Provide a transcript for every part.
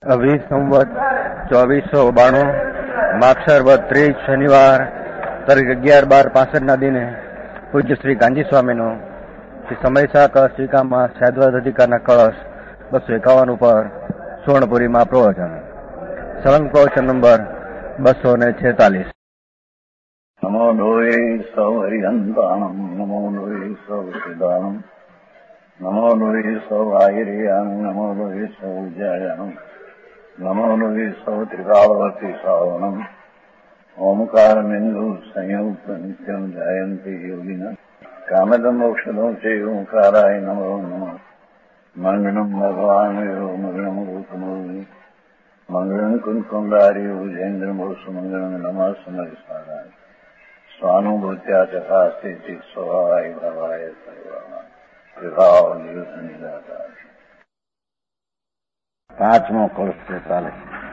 અભી સંવત 2492 માક્ષર વદ 30 શનિવાર તારીખ 11/12/65 દિને પૂજ્ય શ્રી ગાંધી સ્વામીનો શ્રી સમયસા કળશ ટીકામાં સૈદ્વાદ અધિકારના કળશ 251 ઉપર સુવર્ણપુરીમાં પ્રવચન. સળંગ પ્રવચન નંબર 246. નમો લોહે સૌ હરિહંતાણમ નમો લોહે સૌ સિદ્ધાણમ નમો લોહે સૌ આયર્યામ નમો લોહે સૌ જયામ નમો લોહે સૌ ત્રિકાળવતી સાવનમ ઓમકાર બિંદુ સંયુક્ત નિત્યમ જયંતી યોગિન કામદમ મોક્ષદો છે ઓંકારાય નમો નમઃ. મંગળમ ભગવાન મંગળમ ગૌતમોની મંગળમ કુંકુંડારી ઉજેન્દ્ર મોસુ મંગળમ નમઃ સમયસારાય સ્વાનુભૂત્યા ચકાસ્તે સ્વભાવાય ભાવાય સર્વમાં વિભાવ નિદાતા. પાંચમો કળશ ચાલે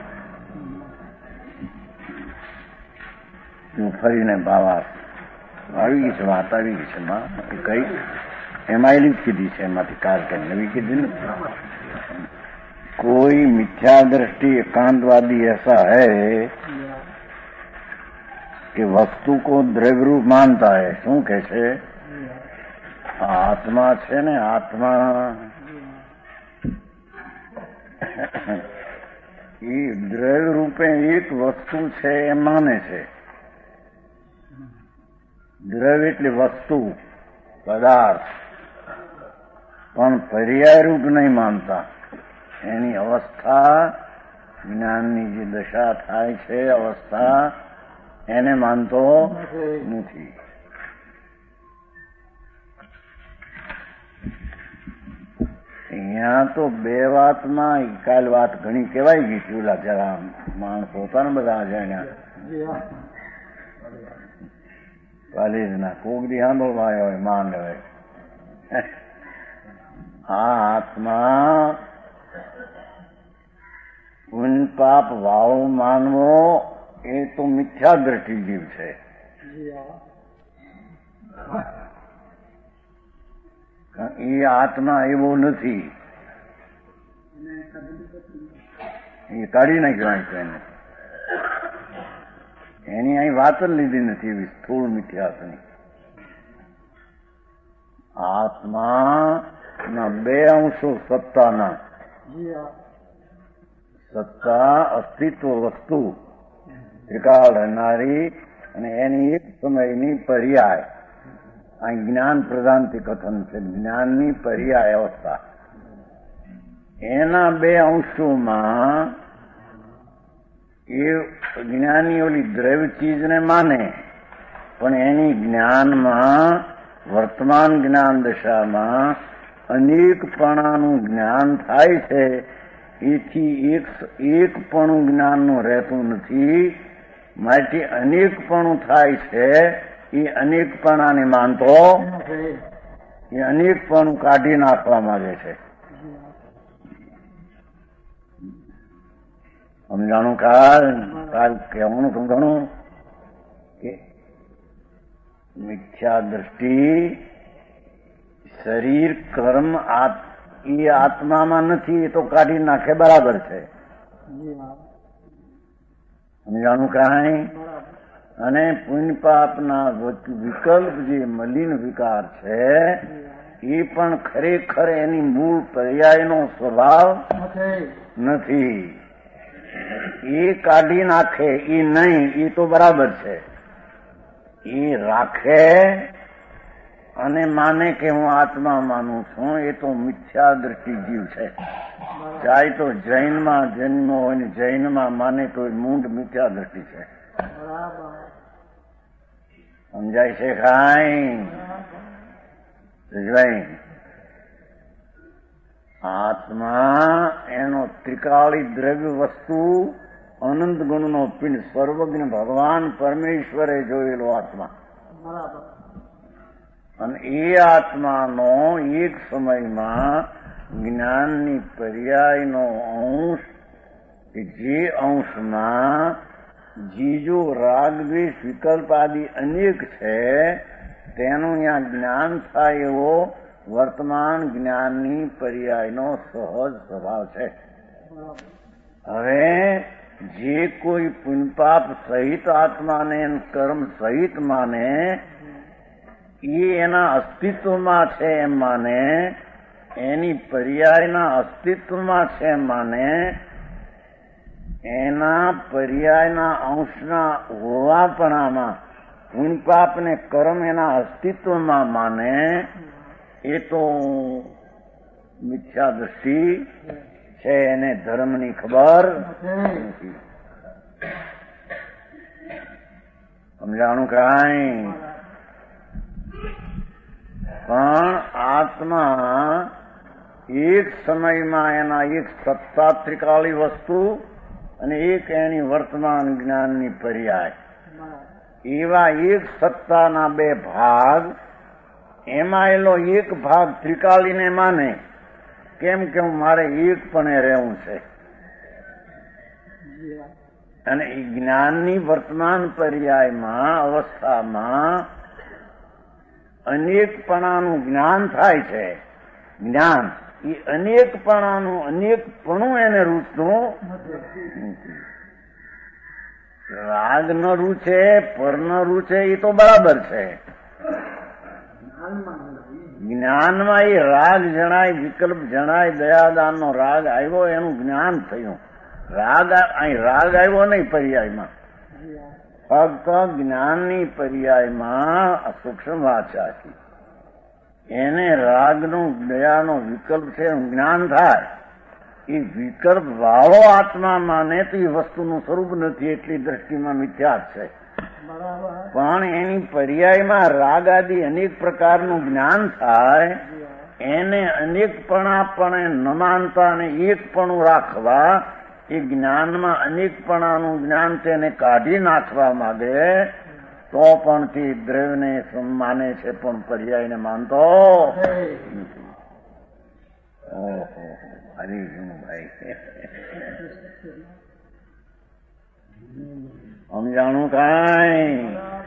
હું ફરીને બાવા આવી ગઈ છે, વાત આવી ગઈ છે. કઈ એમાં એલી કીધી છે, એમાંથી કાર કે નવી કીધી ને. कोई मिथ्या दृष्टि एकांतवादी ऐसा है कि वस्तु को द्रव्य रूप मानता है. શું કે છે? આત્મા છે ને, આત્મા એ દ્રવ્ય રૂપે એક વસ્તુ છે એ માને છે. દ્રવ્ય એટલે વસ્તુ, પદાર્થ, પણ પર્યાય રૂપ નહીં માનતા. એની અવસ્થા, જ્ઞાનની જે દશા થાય છે અવસ્થા, એને માનતો નથી. અહીંયા તો બે વાતમાં કાલ વાત ઘણી કહેવાઈ ગઈ હતી. ઓલા જરા માણસ પોતાને બધા જાણ્યા કોલેજના કોગડી સાંભળવા આવ્યો હોય, માન હોય. આ આત્મા પુન પાપ ભાવ માનવો એ તો મિથ્યા દ્રષ્ટિ જીવ છે. એ આત્મા એવો નથી. એ કાઢી નાખ્યો એને. એની અહીં વાત જ લીધી નથી એવી સ્થૂળ મિથ્યાસની. આત્માના બે અંશો સત્તાના. સત્તા અસ્તિત્વ વસ્તુ ત્રિકાળ રહેનારી અને એની એક સમયની પર્યાય. અહીં જ્ઞાન પ્રધાનથી કથન છે. જ્ઞાનની પર્યાય અવસ્થા. એના બે અંશોમાં એ જ્ઞાની ઓલી દ્રવ્ય ચીજને માને, પણ એની જ્ઞાનમાં વર્તમાન જ્ઞાન દશામાં અનેકપણાનું જ્ઞાન થાય છે. એથી એકપણું જ્ઞાનનું રહેતું નથી. માટે અનેકપણું થાય છે. એ અનેકપણાને માનતો એ અનેકપણું કાઢી નાખવા માંગે છે. સમજાણું? કાલ કહેવાનું સમજાણું કે મિથ્યા દ્રષ્ટિ શરીર કર્મ એ આત્મામાં નથી. એ તો કાઢી નાખે બરાબર છે. સમજાણું કાંઈ? અને પુણ્ય પાપના વિકલ્પ જે મલિન વિકાર છે એ પણ ખરેખર એની મૂળ પર્યાયનો સ્વભાવ નથી. એ કાઢી નાખે એ નહીં, એ તો બરાબર છે. એ રાખે અને માને કે હું આત્મા માનું છું, એ તો મિથ્યા દ્રષ્ટિ જીવ છે. ચાહે તો જૈનમાં જન્મ હોય ને જૈનમાં માને તો મૂંઢ મિથ્યા દ્રષ્ટિ છે. સમજાય છે કાંઈ? આત્મા એનો ત્રિકાળી દ્રવ્ય વસ્તુ અનંત ગુણનો પિંડ સર્વજ્ઞ ભગવાન પરમેશ્વરે જોયેલો આત્મા. અને એ આત્માનો એક સમયમાં જ્ઞાનની પર્યાયનો અંશ, જે અંશમાં જીજો રાગ દ્વેષ વિકલ્પ આદિ અનેક છે, તેનું અહીંયા જ્ઞાન થાય એવો વર્તમાન જ્ઞાનની પર્યાયનો સહજ સ્વભાવ છે. હવે જે કોઈ પુણ્યપાપ સહિત આત્માને કર્મ સહિત માને, એ એના અસ્તિત્વમાં છે એમ માને, એની પર્યાયના અસ્તિત્વમાં છે એમ માને, એના પર્યાયના અંશના હોવાપણામાં પુણ્યપાપ ને કર્મ એના અસ્તિત્વમાં માને, એ તો મિથ્યા દ્રષ્ટિ છે, એને ધર્મની ખબર નથી. સમજાણું કાંઈ? પણ આત્મા એક સમયમાં એના એક સત્તા ત્રિકાળી વસ્તુ અને એક એની વર્તમાન જ્ઞાનની પર્યાય, એવા એક સત્તાના બે ભાગ, એમાં એલો એક ભાગ ત્રિકાળીને માને, કેમ કે મારે એકપણે રહેવું છે, અને એ જ્ઞાનની વર્તમાન પર્યાયમાં અવસ્થામાં અનેકપણાનું જ્ઞાન થાય છે. જ્ઞાન એ અનેકપણું એને રૂચતું નથી. રાગ ન રૂચે, પર ન રૂચે, એ તો બરાબર છે. જ્ઞાનમાં એ રાગ જણાય, વિકલ્પ જણાય, દયાદાનનો રાગ આવ્યો, એનું જ્ઞાન થયું. રાગ આવ્યો નહીં પર્યાયમાં, ફક્ત જ્ઞાનની પર્યાયમાં સૂક્ષ્મ વાચા છે, એને રાગનો દયાનો વિકલ્પ છે, જ્ઞાન થાય. એ વિકલ્પ વાળો આત્મા માને તો એ વસ્તુનું સ્વરૂપ નથી, એટલી દ્રષ્ટિમાં મિથ્યા છે. પણ એની પર્યાયમાં રાગ આદિ અનેક પ્રકારનું જ્ઞાન થાય, એને અનેકપણાપણે ન માનતા અને એકપણું રાખવા, એ જ્ઞાનમાં અનેકપણાનું જ્ઞાન તેને કાઢી નાખવા માંગે, તો પણ તે દ્રવ્યને માને છે, પણ પર્યાયને માનતો નથી. ઓહો, હરિભાઈ સમજાણું કાંઈ?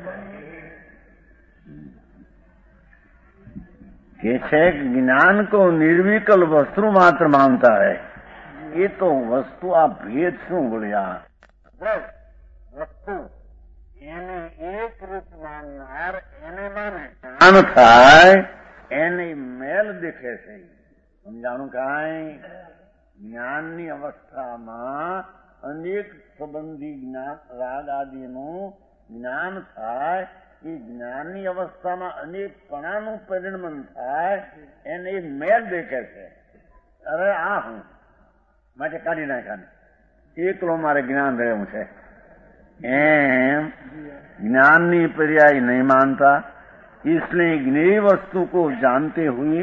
કે છે જ્ઞान को निर्विकल वस्तु मात्र मानता है. ये तो वस्तु आ भेद શું બોલ્યા? વસ્તુ એને એક રૂપ માનનાર એને માને, જ્ઞાન થાય એને મેલ દેખે છે. સમજાણું કાંઈ? જ્ઞાનની અવસ્થામાં અનેક સંબંધી જ્ઞાન રાગ આદિનું જ્ઞાન થાય, એ જ્ઞાનની અવસ્થામાં અનેકપણાનું પરિણમન થાય, એને મેલ દેખે છે. અરે આ હું માટે કાઢી નાખ્યા, એકલો મારે જ્ઞાન રહેવું છે, એમ ज्ञानी पर्याय नहीं मानता, इसलिए ज्ञेय वस्तु को जानते हुए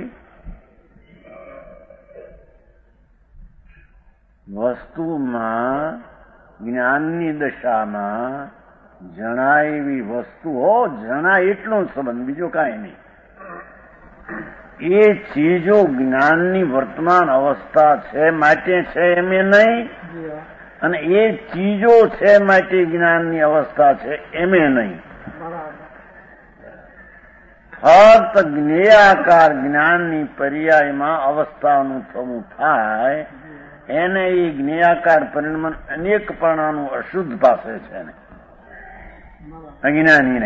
वस्तुમાં જ્ઞાનની દશામાં જણાય એવી વસ્તુઓ, જણાય એટલો સંબંધ, બીજો કાંઈ નહીં. એ ચીજો જ્ઞાનની વર્તમાન અવસ્થા છે માટે છે એમ નહીં, અને એ ચીજો છે માટે જ્ઞાનની અવસ્થા છે એમે નહીં. ફક્ત જ્ઞેયાકાર જ્ઞાનની પર્યાયમાં અવસ્થાનું થવું થાય, એને એ જ્ઞેયાકાર પરિણમન અનેકપણાનું અશુદ્ધ પાસે છે ને અજ્ઞાનીને.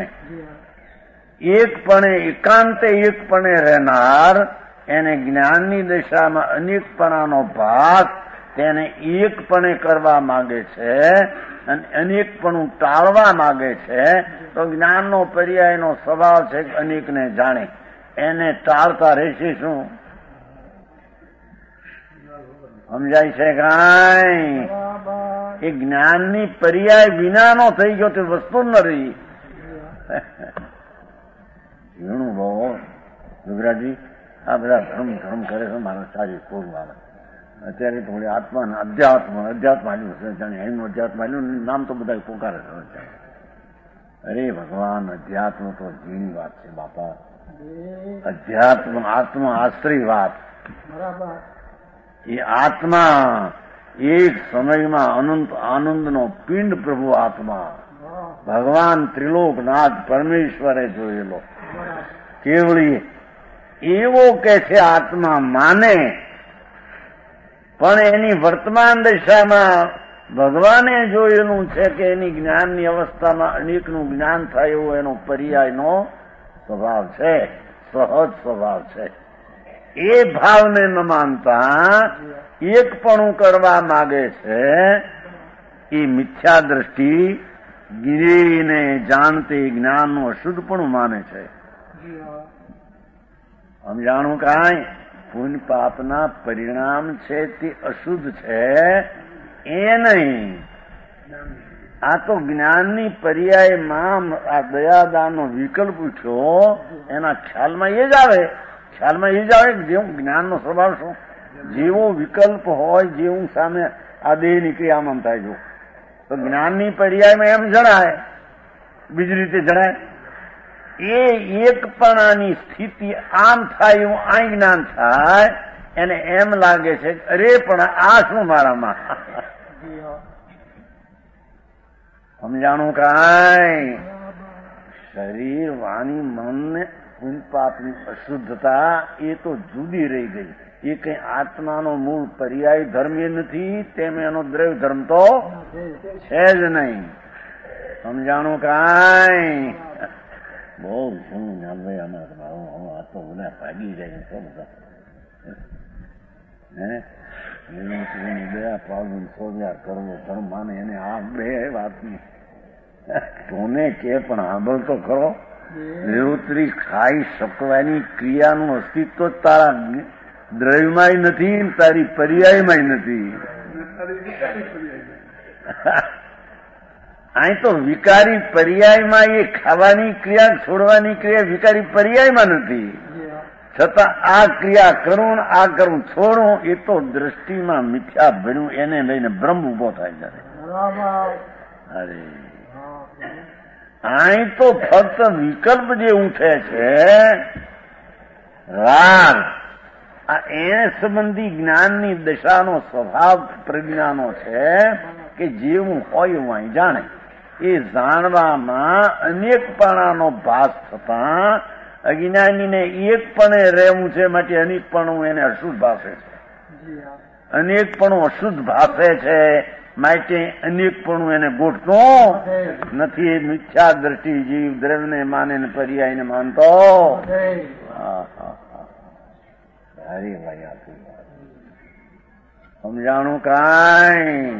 એકપણે એકાંતે એકપણે રહેનાર એને જ્ઞાનની દશામાં અનેકપણાનો ભાગ તેને એકપણે કરવા માંગે છે અને અનેકપણું ટાળવા માંગે છે. તો જ્ઞાનનો પર્યાયનો સ્વભાવ છે અનેકને જાણે, એને ટાળતા રહેશે શું? સમજાય છે કાંઈ? એ જ્ઞાનની પર્યાય વિનાનો થઈ ગયો તે વસ્તુ ન રહી. ઘણું બહુ ગુજરાતી આ બધા ધર્મ કરે છે, મારા સારી ખૂબ આવે. અત્યારે થોડી આત્મા અધ્યાત્મ આવ્યું છે, જાણે એનું અધ્યાત્મ આવ્યું, નામ તો બધા પોકારે છે. અરે ભગવાન, અધ્યાત્મ તો જીની વાત છે બાપા. અધ્યાત્મ આત્મ આશ્રય વાત. એ આત્મા એક સમયમાં અનંત આનંદનો પિંડ પ્રભુ આત્મા ભગવાન ત્રિલોકનાથ પરમેશ્વરે જોયેલો કેવળી એવો કે છે આત્મા માને પણ એની વર્તમાન દશામાં ભગવાને જોયેલું છે કે એની જ્ઞાનની અવસ્થામાં અનેકનું જ્ઞાન થાય એવો એનો પર્યાયનો સ્વભાવ છે, સહજ સ્વભાવ છે. એ ભાવને ન માનતા એકપણું કરવા માગે છે. એ મિથ્યા દ્રષ્ટિ ગિરીને જાણતે જ્ઞાનનું અશુદ્ધપણું માને છે. સમજાણું કાંઈ? પુણ્ય પાપના પરિણામ છે તે અશુદ્ધ છે એ નહીં. આ તો જ્ઞાનની પર્યાયમાં આ દયાદાનનો વિકલ્પ ઉઠ્યો, એના ખ્યાલમાં એ જ આવે. ખ્યાલમાં એ જ આવે કે જેવું જ્ઞાનનો સ્વભાવ શું, જેવો વિકલ્પ હોય જેવું સામે આ દેહની ક્રિયામાં થાય. જો તો જ્ઞાનની પર્યાયમાં એમ જણાય, બીજી રીતે જણાય. એ એકપણાની સ્થિતિ આમ થાય એવું આ જ્ઞાન થાય, એને એમ લાગે છે અરે પણ આ શું મારામાં. સમજાણું કાંઈ? શરીર, વાણી, મનને પુણ્ય પાપની અશુદ્ધતા એ તો જુદી રહી ગઈ. એ કઈ આત્માનો મૂળ પર્યાય ધર્મ એ નથી, તેમ એનો દ્રવ્ય ધર્મ તો છે જ નહીં. સમજાણું કાંઈ? બહુ શું ભાઈ અમારે આ તો બધા ભાગી જાય છે બધા. દયા પાડવું, સોવ્યાર કરવો, ધર્મ માને એને આ બે વાતની તોને કે પણ આંબળ તો ખરો. નિરુત્તરી ખાઈ શકવાની ક્રિયાનું અસ્તિત્વ તારા દ્રવ્યમાંય નથી, તારી પર્યાયમાંય નથી. અહીં તો વિકારી પર્યાયમાં એ ખાવાની ક્રિયા, છોડવાની ક્રિયા વિકારી પર્યાયમાં નથી. છતાં આ ક્રિયા કરું, આ કરું, છોડું, એ તો દ્રષ્ટિમાં મિથ્યા ભર્યું, એને લઈને ભ્રમ ઉભો થાય છે. અરે અહીં તો ફક્ત વિકલ્પ જે ઉઠે છે રાગ, આ એને સંબંધી જ્ઞાનની દશાનો સ્વભાવ પ્રજ્ઞાનો છે કે જેવું હોય એવું અહીં જાણે. એ જાણવામાં અનેકપણાનો ભાસ થતા અજ્ઞાનીને એકપણે રહેવું છે, માટે અનેકપણું એને અશુદ્ધ ભાષે છે. અનેકપણું અશુદ્ધ ભાષે છે માટે અનેકપણું એને ગોઠતું નથી. એ મિથ્યા દ્રષ્ટિ જીવ દ્રવ્યને માને ને પર્યાયને માનતો. અરે ભાઈ સમજાણું કાંઈ?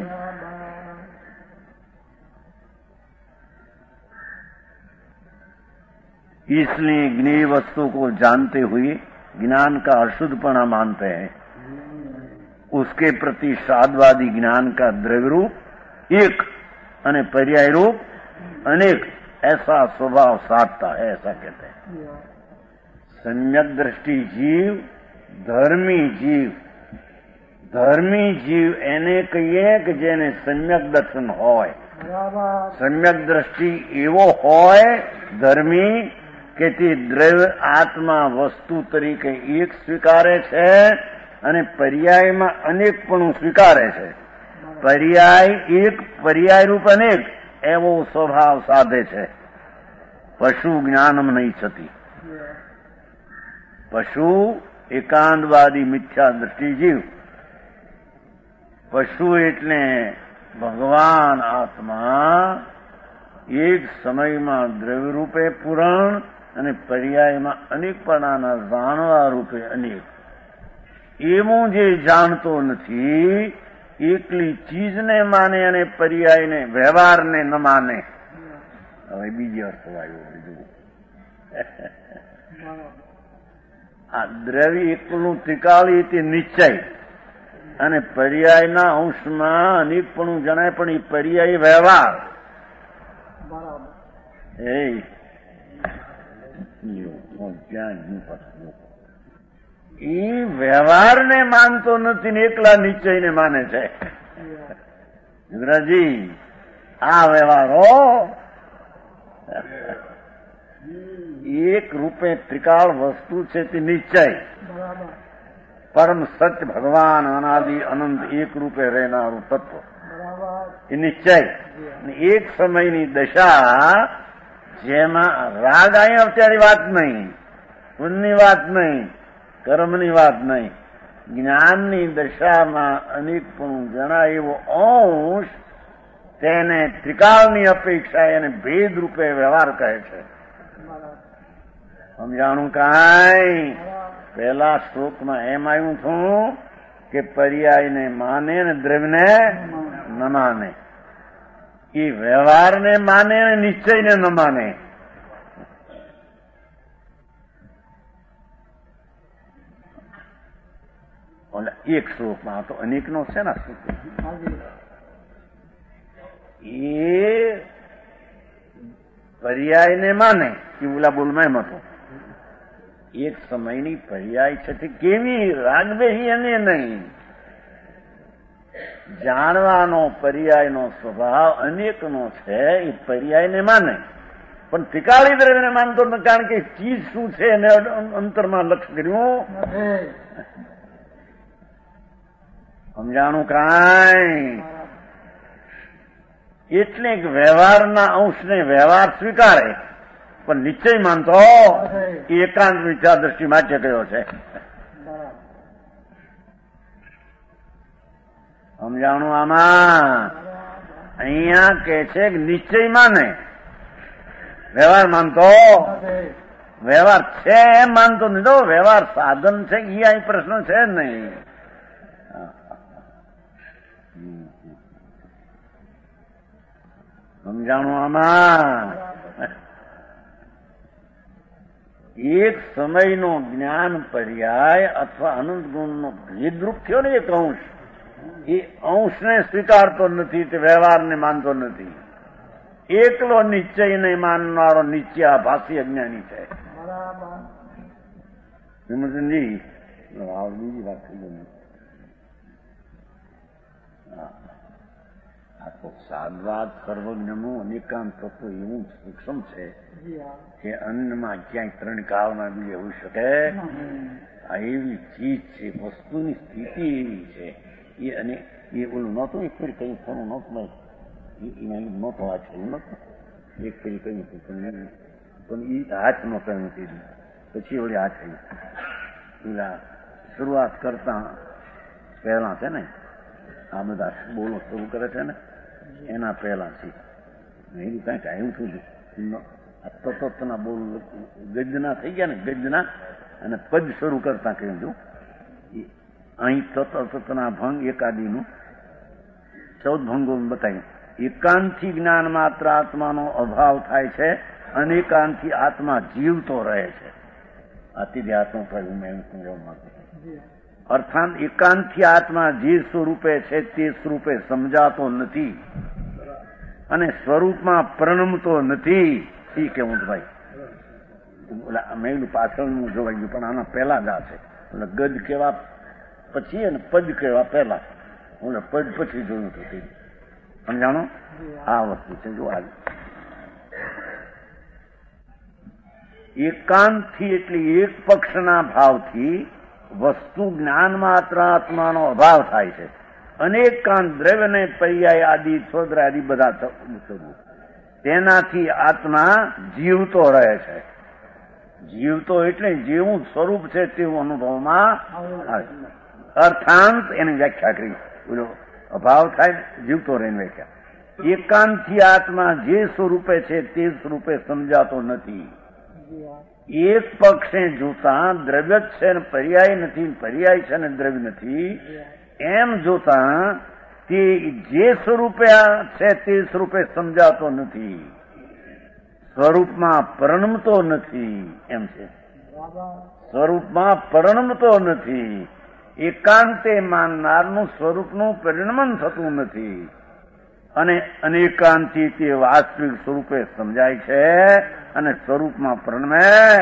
इसलिए ज्ञेय वस्तु को जानते हुए ज्ञान का अशुद्धपना मानते हैं. उसके प्रति साधवादी ज्ञान का द्रव्य रूप एक અને पर्याय रूप अनेक ऐसा स्वभाव साधता है, ऐसा कहते हैं. सम्यक दृष्टि जीव, ધર્મી જીવ એને કહીએ કે જેને સમ્યક દર્શન હોય. સમ્યક દ્રષ્ટિ એવો હોય ધર્મી કે તે દ્રવ્ય આત્મા વસ્તુ તરીકે એક સ્વીકારે છે અને પર્યાયમાં અનેકપણું સ્વીકારે છે. પર્યાય એક, પર્યાય રૂપ અનેક એવો સ્વભાવ સાધે છે. પશુ જ્ઞાનમ નહીં છતી. પશુ એકાંતવાદી મિથ્યા દ્રષ્ટિ જીવ. પશુ એટલે ભગવાન આત્મા એક સમયમાં દ્રવ્ય રૂપે પૂરણ અને પર્યાયમાં અનેકપણાના જાણવા રૂપે અનેક. એવું જે જાણતો નથી, એકલી ચીજને માને અને પર્યાયને વ્યવહારને ન માને. હવે બીજી અર્થ વાળું બીજું આ દ્રવ્ય એકલું ત્રિકાળી તે નિશ્ચય અને પર્યાયના અંશમાં અનેકપણું જણાય, પણ એ પર્યાય વ્યવહાર. એ વ્યવહારને માનતો નથી ને એકલા નિશ્ચયને માને છે. ઇન્દ્રજી આ વ્યવહારો એક રૂપે ત્રિકાળ વસ્તુ છે તે નિશ્ચય. પરમ સત્ય ભગવાન અનાદિ અનંત એક રૂપે રહેનારું તત્વ એ નિશ્ચય. એક સમયની દશા જેમાં રાગ અહીંયા અત્યારે વાત નહીં, પુણ્યની વાત નહીં, કર્મની વાત નહીં, જ્ઞાનની દશામાં અનેકપણું જણાય એવો અંશ તેને ત્રિકાળની અપેક્ષા એને ભેદ રૂપે વ્યવહાર કહે છે. સમજાણું કાંઈ? પહેલા શ્લોકમાં એમ આવ્યું છું કે પર્યાયને માને ને દ્રવ્યને ન માને. એ વ્યવહારને માને અને નિશ્ચયને ન માને. એક શ્લોકમાં તો અનેકનો છે ને એ પર્યાયને માને કે ઓલા બોલમાં એમ હતો. એક સમયની પર્યાય છે તે કેવી રાગદેહી અને નહીં જાણવાનો પર્યાયનો સ્વભાવ અનેકનો છે. એ પર્યાયને માને પણ ત્રિકાળી દ્રવ્યને માનતો નથી, કારણ કે ચીજ શું છે એને અંતરમાં લક્ષ કર્યું. સમજાણું કાંઈ? એટલે વ્યવહારના અંશને વ્યવહાર સ્વીકારે પણ નિશ્ચય માનતો એકાંત વિચાર દ્રષ્ટિ માટે કયો છે. સમજાણું? આમાં અહીંયા કે છે કે નિશ્ચય માને, વ્યવહાર માનતો વ્યવહાર છે એમ માનતો નહીં. તો વ્યવહાર સાધન છે એ અહીં પ્રશ્ન છે નહીં. સમજાણું? આમાં એક સમયનો જ્ઞાન પર્યાય અથવા અનંત ગુણનો ભેદરૂપ થયો ને એક અંશ, એ અંશને સ્વીકારતો નથી, તે વ્યવહારને માનતો નથી. એકલો નિશ્ચયને માનનારો નિશ્ચયાભાસી અજ્ઞાની છે. વિમર્શનજી બીજી વાત થઈ ગઈ. આ તો સાદવાદ સર્વજ્ઞનું અનેકાંત તત્વ એવું સૂક્ષ્મ છે કે અન્નમાં ક્યાંય ત્રણ કાળમાં બી હોઈ શકે. આ એવી ચીજ છે, વસ્તુની સ્થિતિ એવી છે. એ અને એ ઓલું નહોતું એક ફેરી કઈ થોડું નહોતું એમાં નહોતો હાથ થયું નહોતું એક ફેરી કહ્યું હતું પણ એ હાથ નો કહ્યું કીધું પછી ઓલી હાથ થયું. પેલા શરૂઆત કરતા પહેલા છે ને આ બધા બોલો શરૂ કરે છે ને એના પહેલા છે એવું કઈક આવ્યું છું. તત્વના બોલ ગજના થઈ ગયા ને ગજના અને પદ શરૂ કરતા કહ્યું છું. અહીં તત્વના ભંગ એકાદીનું 14 ભંગો બતાવ્યું. એકાંતથી જ્ઞાન માત્ર આત્માનો અભાવ થાય છે, અનેકાંતથી આત્મા જીવતો રહે છે. આત્મ થયું મેં સમજાવવા માંગુ છું. અર્થાત એકાંતથી આત્મા જે સ્વરૂપે છે તે સ્વરૂપે સમજાતો નથી અને સ્વરૂપમાં પ્રણમતો નથી. એ કેવું ભાઈ મેં પાછળનું જોવાઈ ગયું પણ આના પહેલા જ આ છે. ગજ કેવા પછી અને પદ કેવા પહેલા, હું પદ પછી જોયું હતું. સમજાણો? આ વસ્તુ છે. જો આ એકાંતથી એટલે એક પક્ષના ભાવથી વસ્તુ જ્ઞાન માત્ર આત્માનો અભાવ થાય છે. અનેકાંત દ્રવ્યને પર્યાય આદિ સ્વદ્ર આદિ બધા તેનાથી આત્મા જીવતો રહે છે. જીવતો એટલે જેવું સ્વરૂપ છે તેવું અનુભવમાં આવે. અર્થાંત એની વ્યાખ્યા કરી. અભાવ થાય જીવતો રહીને વ્યાખ્યા. એકાંતથી આત્મા જે સ્વરૂપે છે તે સ્વરૂપે સમજાતો નથી. એક પક્ષે જોતા દ્રવ્ય જ છે ને પર્યાય નથી, પર્યાય છે ને દ્રવ્ય નથી એમ જોતા તે જે સ્વરૂપે છે તે સ્વરૂપે સમજાતો નથી, સ્વરૂપમાં પરિણમતો નથી. એમ છે, સ્વરૂપમાં પરિણમતો નથી. એકાંતે માનનારનું સ્વરૂપનું પરિણમન થતું નથી અને અનેકાંતથી તે વાસ્તવિક સ્વરૂપે સમજાય છે અને સ્વરૂપમાં પરિણમે.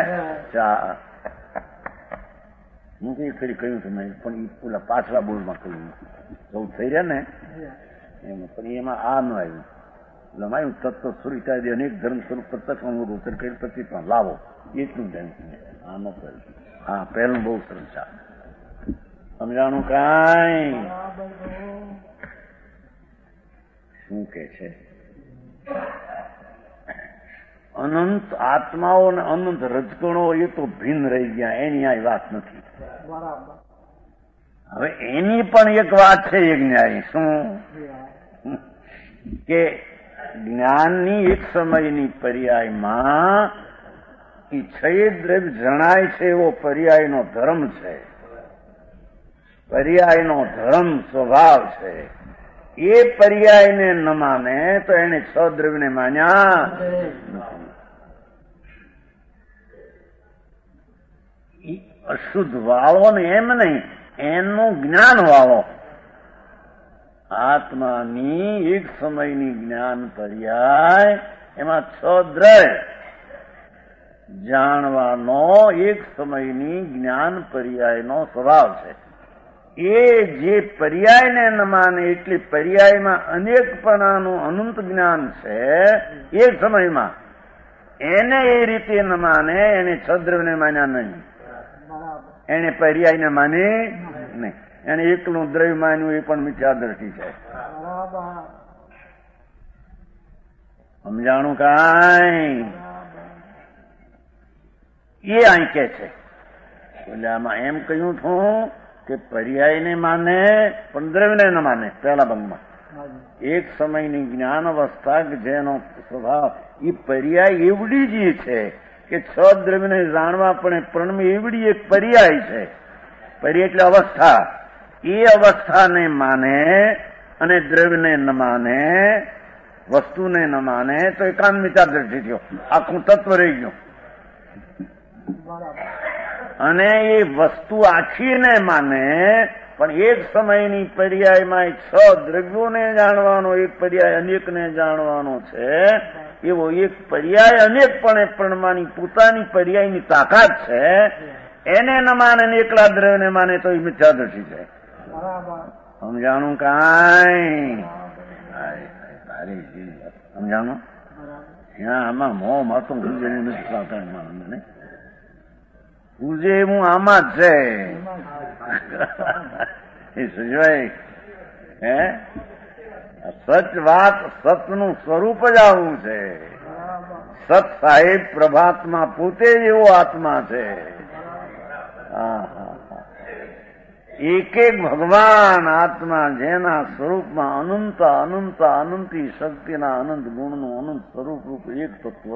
હું કઈ ફરી કહ્યું હતું મેં, પણ એ પેલા પાછલા બોલમાં કહ્યું સૌ થઈ રહ્યા ને એમાં, પણ એમાં આ ન આવ્યું. એટલે આવ્યું તત્વ સ્વરૂપ અનેક ધર્મ સ્વરૂપ તત્વ ઉત્તર કરી પછી પણ લાવો એટલું જ આ ન કર્યું. હા, પહેલું બહુ સરસ છે. સમજાણું કાંઈ? શું કે છે? અનંત આત્માઓ અને અનંત રજકણો એ તો ભિન્ન રહી ગયા, એની આ વાત નથી. હવે એની પણ એક વાત છે યજ્ઞાની, શું કે જ્ઞાનની એક સમયની પર્યાયમાં એ છયે દ્રવ્ય જણાય છે એવો પર્યાયનો ધર્મ છે, પર્યાયનો ધર્મ સ્વભાવ છે. એ પર્યાયને ન માને તો એને છ દ્રવ્યને માન્યા નથી. અશુદ્ધ વાળો ને એમ નહીં, એનું જ્ઞાન વાળો. આત્માની એક સમયની જ્ઞાન પર્યાય એમાં છ દ્રવ્ય જાણવાનો એક સમયની જ્ઞાન પર્યાયનો સ્વભાવ છે. એ જે પર્યાયને ન માને એટલે પર્યાયમાં અનેકપણાનું અનંત જ્ઞાન છે એક સમયમાં, એને એ રીતે ન માને, એને છ દ્રવ્યને માન્યા નહીં, એને પર્યાયને માને નહીં. એને એકલું દ્રવ્ય માન્યું એ પણ મિથ્યા દ્રષ્ટિ છે. સમજાણું કાંઈ? એ અહીં કે છે. એટલે આમાં એમ કહ્યું છું કે પર્યાયને માને પણ દ્રવ્યને ન માને. પહેલા બંધમાં એક સમયની જ્ઞાન અવસ્થા કે જેનો સ્વભાવ એ પર્યાય એવડી જ છે કે છ દ્રવ્યને જાણવા પણ પ્રણમ એવડી એક પર્યાય છે. પર્યાય એટલે અવસ્થા. એ અવસ્થાને માને અને દ્રવ્યને ન માને, વસ્તુને ન માને તો એકાંત મિથ્યા દ્રષ્ટિ થયો, આખું તત્વ રહી ગયું. અને એ વસ્તુ આખીને માને પણ એક સમયની પર્યાયમાં છ દ્રવ્યોને જાણવાનો એક પર્યાય અનેકને જાણવાનો છે, એવો એક પર્યાય અનેકપણે પ્રણમાની પોતાની પર્યાયની તાકાત છે. એને ન માને ને એકલા દ્રવ્યને માને તો એ મિથ્યા દ્રષ્ટિ છે. સમજાણું કાંઈ? સમજાણું? આમાં મોહ માતું ગુજે નથી, ગુજે હું આમાં જ છે. સુજભાઈ હે સચ વાત સતનું સ્વરૂપ જ આવું છે. સત સાહેબ પ્રભાતમાં પોતે જ એવો આત્મા છે. એક એક ભગવાન આત્મા જેના સ્વરૂપમાં અનંત અનંત અનંતી શક્તિના અનંત ગુણનું અનંત સ્વરૂપ રૂપ એક તત્વ,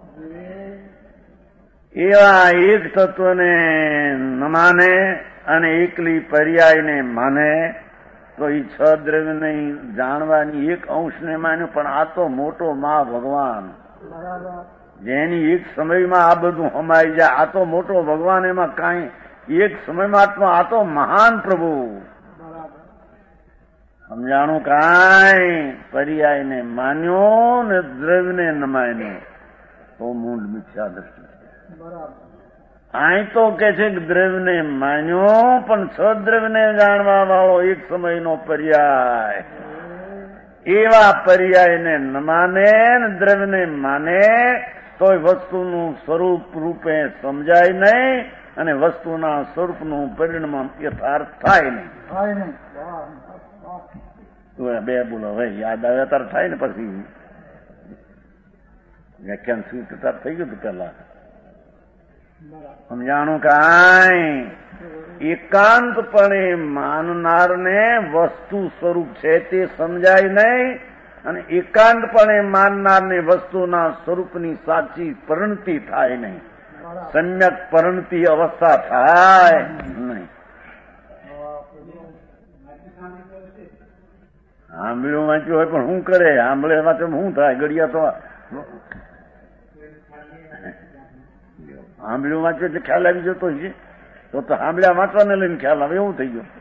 એવા એક તત્વને ન માને અને એકલી પર્યાયને માને તો એ છ દ્રવ્યને જાણવાની એક અંશને માન્યું. પણ આ તો મોટો મા ભગવાન જેની એક સમયમાં આ બધું હમાઈ જાય, આ તો મોટો ભગવાન. એમાં કાંઈ એક સમયમાં આ તો મહાન પ્રભુ. સમજાણું કાંઈ? પર્યાયને માન્યો ને દ્રવ્યને ન માન્યો તો મૂળ મિથ્યા દ્રષ્ટિ. અહીં તો કે છે કે દ્રવ્યને માન્યો પણ છ દ્રવ્યને જાણવા વાળો એક સમયનો પર્યાય, એવા પર્યાયને ન માને ને દ્રવ્યને માને તો વસ્તુનું સ્વરૂપ રૂપે સમજાય નહીં અને વસ્તુના સ્વરૂપનું પરિણામ યથાર્થ થાય નહીં. બે બોલો હવે યાદ આવે ત્યારે થાય ને પછી વ્યાખ્યાન સ્વીકાર થઈ ગયું હતું પેલા. સમજાણું કાંઈ? એકાંતપણે માનનારને વસ્તુ સ્વરૂપ છે તે સમજાય નહીં અને એકાંતપણે માનનારને વસ્તુના સ્વરૂપની સાચી પરિણતિ થાય નહીં, સમ્યક પરિણતિ અવસ્થા થાય નહીં. આંબળ્યું વાંચ્યું હોય પણ શું કરે? આંબળે વાંચો શું થાય? ઘડિયા તો આંબળ્યું વાંચ્યું એટલે ખ્યાલ આવી જતો છે. તો આંબળ્યા વાંચવાને લઈને ખ્યાલ આવે એવું થઈ ગયું.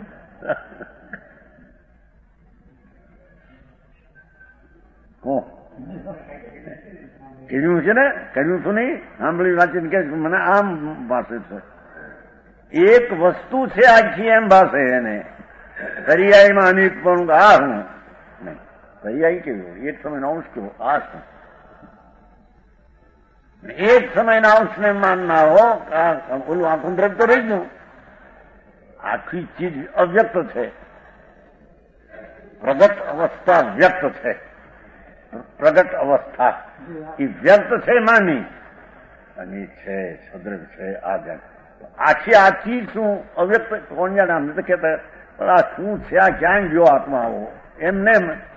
કર્યું છે ને, કર્યું છું નહીં. આંબળી વાંચીને કે મને આમ ભાષે છે. એક વસ્તુ છે આખી એમ ભાષે એને. પર્યાયમાં અનેક પણ આ હું નહીં. પર્યાય કેવું? એક સમયનો અંશ કેવો? આ શું? એક સમયના અંશને માનનારો ઓલું આખું દ્રવ્ય તો રહી ગયું. આખી ચીજ અવ્યક્ત છે. પ્રગટ અવસ્થા વ્યક્ત છે. પ્રગટ અવસ્થા એ વ્યક્ત છે માની અને છે સદ્રવ્ય છે. આ જન આખી શું અવ્યક્ત કોણ જાણે? અમને તો કહેતા પણ આ શું છે, આ ક્યાં ગયો આત્મા આવો એમને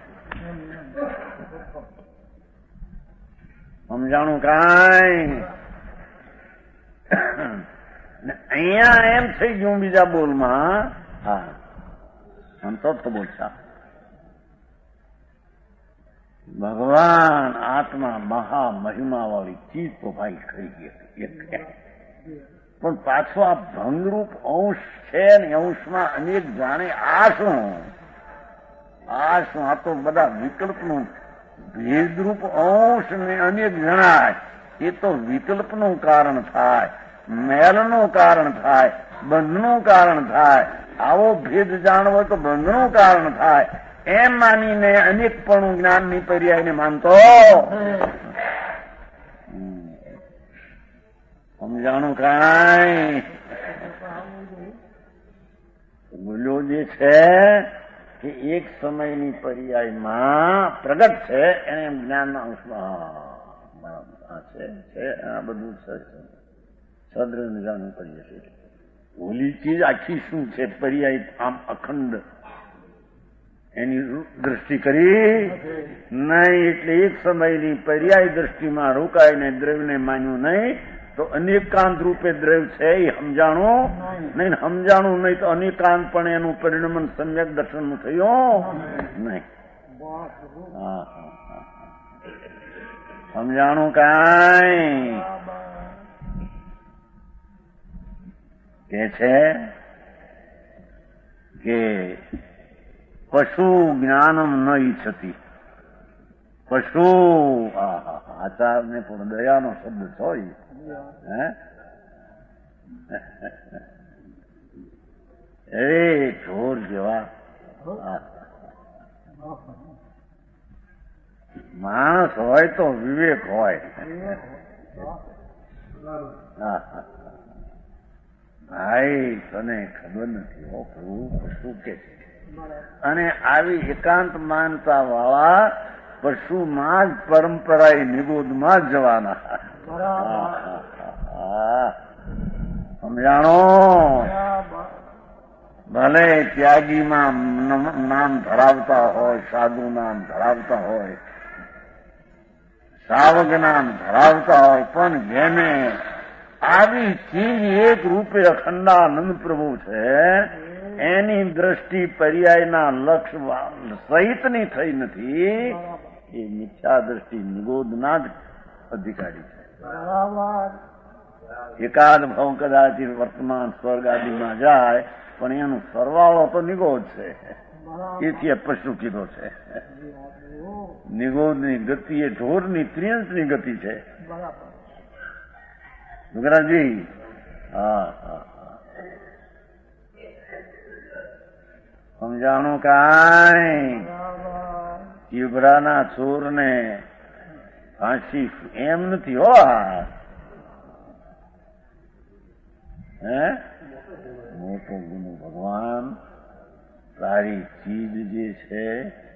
સમજાણું કાંઈ. અહીંયા એમ થઈ ગયું બીજા બોલમાં. હા સંતોષ તો બોલતા ભગવાન આત્મા મહા મહિમા વાળી ચીજ તો ભાઈ ખરી ગઈ, પણ પાછો આ ભંગરૂપ અંશ છે ને અંશમાં અનેક જાણે આ શું આ તો બધા વિકલ્પનું ભેદરૂપ અંશ ને અનેક જણાય. એ તો વિકલ્પનું કારણ થાય, મેલનું કારણ થાય, બંધનું કારણ થાય. આવો ભેદ જાણવો તો બંધનું કારણ થાય એમ માનીને અનેકપણું જ્ઞાનની પર્યાયને માનતો. સમજાણું કાંઈ. બોલ્યો જે છે કે એક સમયની પર્યાયમાં પ્રગટ છે એને જ્ઞાનના અંશમાં છે આ બધું સદ્ર જાણવું કરીએ છીએ. ઓલી ચીજ આખી શું છે પર્યાય આમ અખંડ એની દ્રષ્ટિ કરી નહીં. એટલે એક સમયની પર્યાય દ્રષ્ટિમાં રોકાઈને દ્રવ્યને માન્યું નહીં તો અનેકાંત રૂપે દ્રવ્ય છે એ સમજાણું નહીં. સમજાણું નહીં તો અનેકાંત પણ એનું પરિણમન સમ્યક દર્શનનું થયું નહીં. સમજાણું કાંઈ. કે છે કે પશુ જ્ઞાનમ ન ઈચ્છતી. પશુ આચાર ને પણ દયાનો શબ્દ હોય. એ ઢોર જેવા માણસ હોય તો વિવેક હોય. ભાઈ તને ખબર નથી હો પશુ કે છે. અને આવી એકાંત માનતા વાળા પશુમાં જ પરંપરાએ નિગોદમાં જ જવાના. સમજાણો. ભલે ત્યાગીમાં નામ ધરાવતા હોય, સાધુ નામ ધરાવતા હોય, સાવક નામ ધરાવતા હોય, પણ જેને આવી ચીજ એક રૂપે અખંડાનંદ પ્રભુ છે એની દ્રષ્ટિ પર્યાયના લક્ષ્ય સહિતની થઈ નથી. એ મિથ્યા દ્રષ્ટિ નિગોદના જ અધિકારી છે. એકાદ ભાવ કદાચ વર્તમાન સ્વર્ગ આદિમાં જાય પણ એનો સરવાળો તો નિગોદ છે. એથી પશુ કીધો છે. નિગોદની ગતિ એ ઢોરની ત્રિયંશની ગતિ છે. ગુજરાતજી. હા સમજાણું કાંઈ. ચીભરાના ચોરને ફાંસી એમ નથી હો. મોટો ગુનો ભગવાન. તારી ચીજ જે છે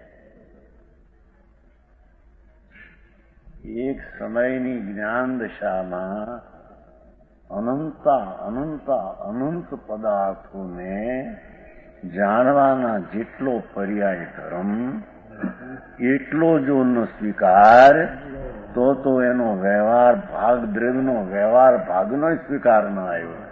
એક સમયની જ્ઞાન દશામાં અનંત પદાર્થોને જાણવાના જેટલો પર્યાય ધર્મ એટલો જો ન સ્વીકાર તો એનો વ્યવહાર ભાગ દ્રવ્યનો વ્યવહાર ભાગનો સ્વીકાર ન આવ્યો.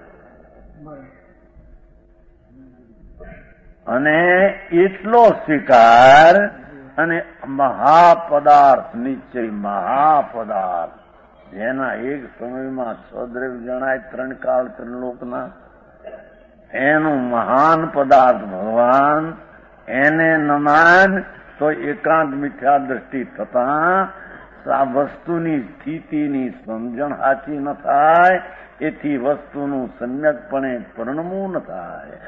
અને એટલો સ્વીકાર અને મહાપદાર્થ નિશ્ચય મહાપદાર્થ જેના એક સમયમાં સ્વદ્રવ્ય જણાય ત્રણ કાળ ત્રણ લોકના એનું મહાન પદાર્થ ભગવાન એને ન માન તો એકાંત મિથ્યા દ્રષ્ટિ થતા આ વસ્તુની સ્થિતિની સમજણ સાચી ન થાય. એથી વસ્તુનું સમ્યકપણે પરિણમવું ન થાય.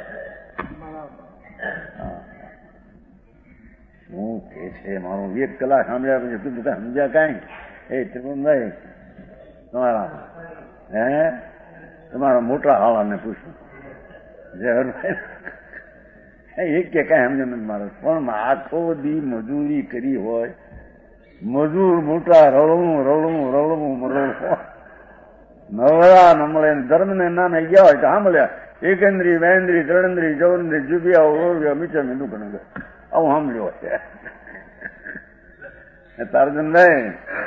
શું કે છે મારું 1 કલાક સાંભળ્યા પછી તું બધા સમજ્યા કાંઈ. એ ત્રિપુરભાઈ તમારા મોટા હાવાને પૂછું એક કે કઈ સમજ નથી મારે. પણ આખો દી મજૂરી કરી હોય, મજૂર મોટા રળવું નવરા ન મળે ધર્મને નામે ગયા હોય તો સાંભળ્યા એકેન્દ્રી બેન્દ્રી ત્રણેન્દ્રી ચૌન્દ્રી જુબિયા ઓરવ્યા મીચા મીંડું કણ આવું સાંભળ્યો છે તારજનભાઈ.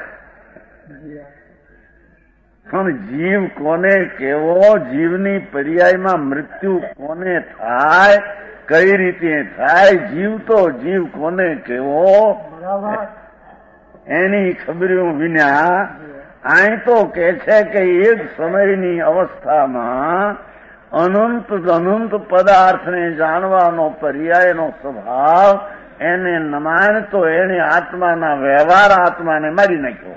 પણ જીવ કોને કેવો, જીવની પર્યાયમાં મૃત્યુ કોને થાય, કઈ રીતે થાય, જીવ તો જીવ કોને કેવો એની ખબર્યું વિના અહીં તો કે છે કે એક સમયની અવસ્થામાં અનંત અનંત પદાર્થને જાણવાનો પર્યાયનો સ્વભાવ એને નમાન તો એને આત્માના વ્યવહાર આત્માને મારી નાખ્યો.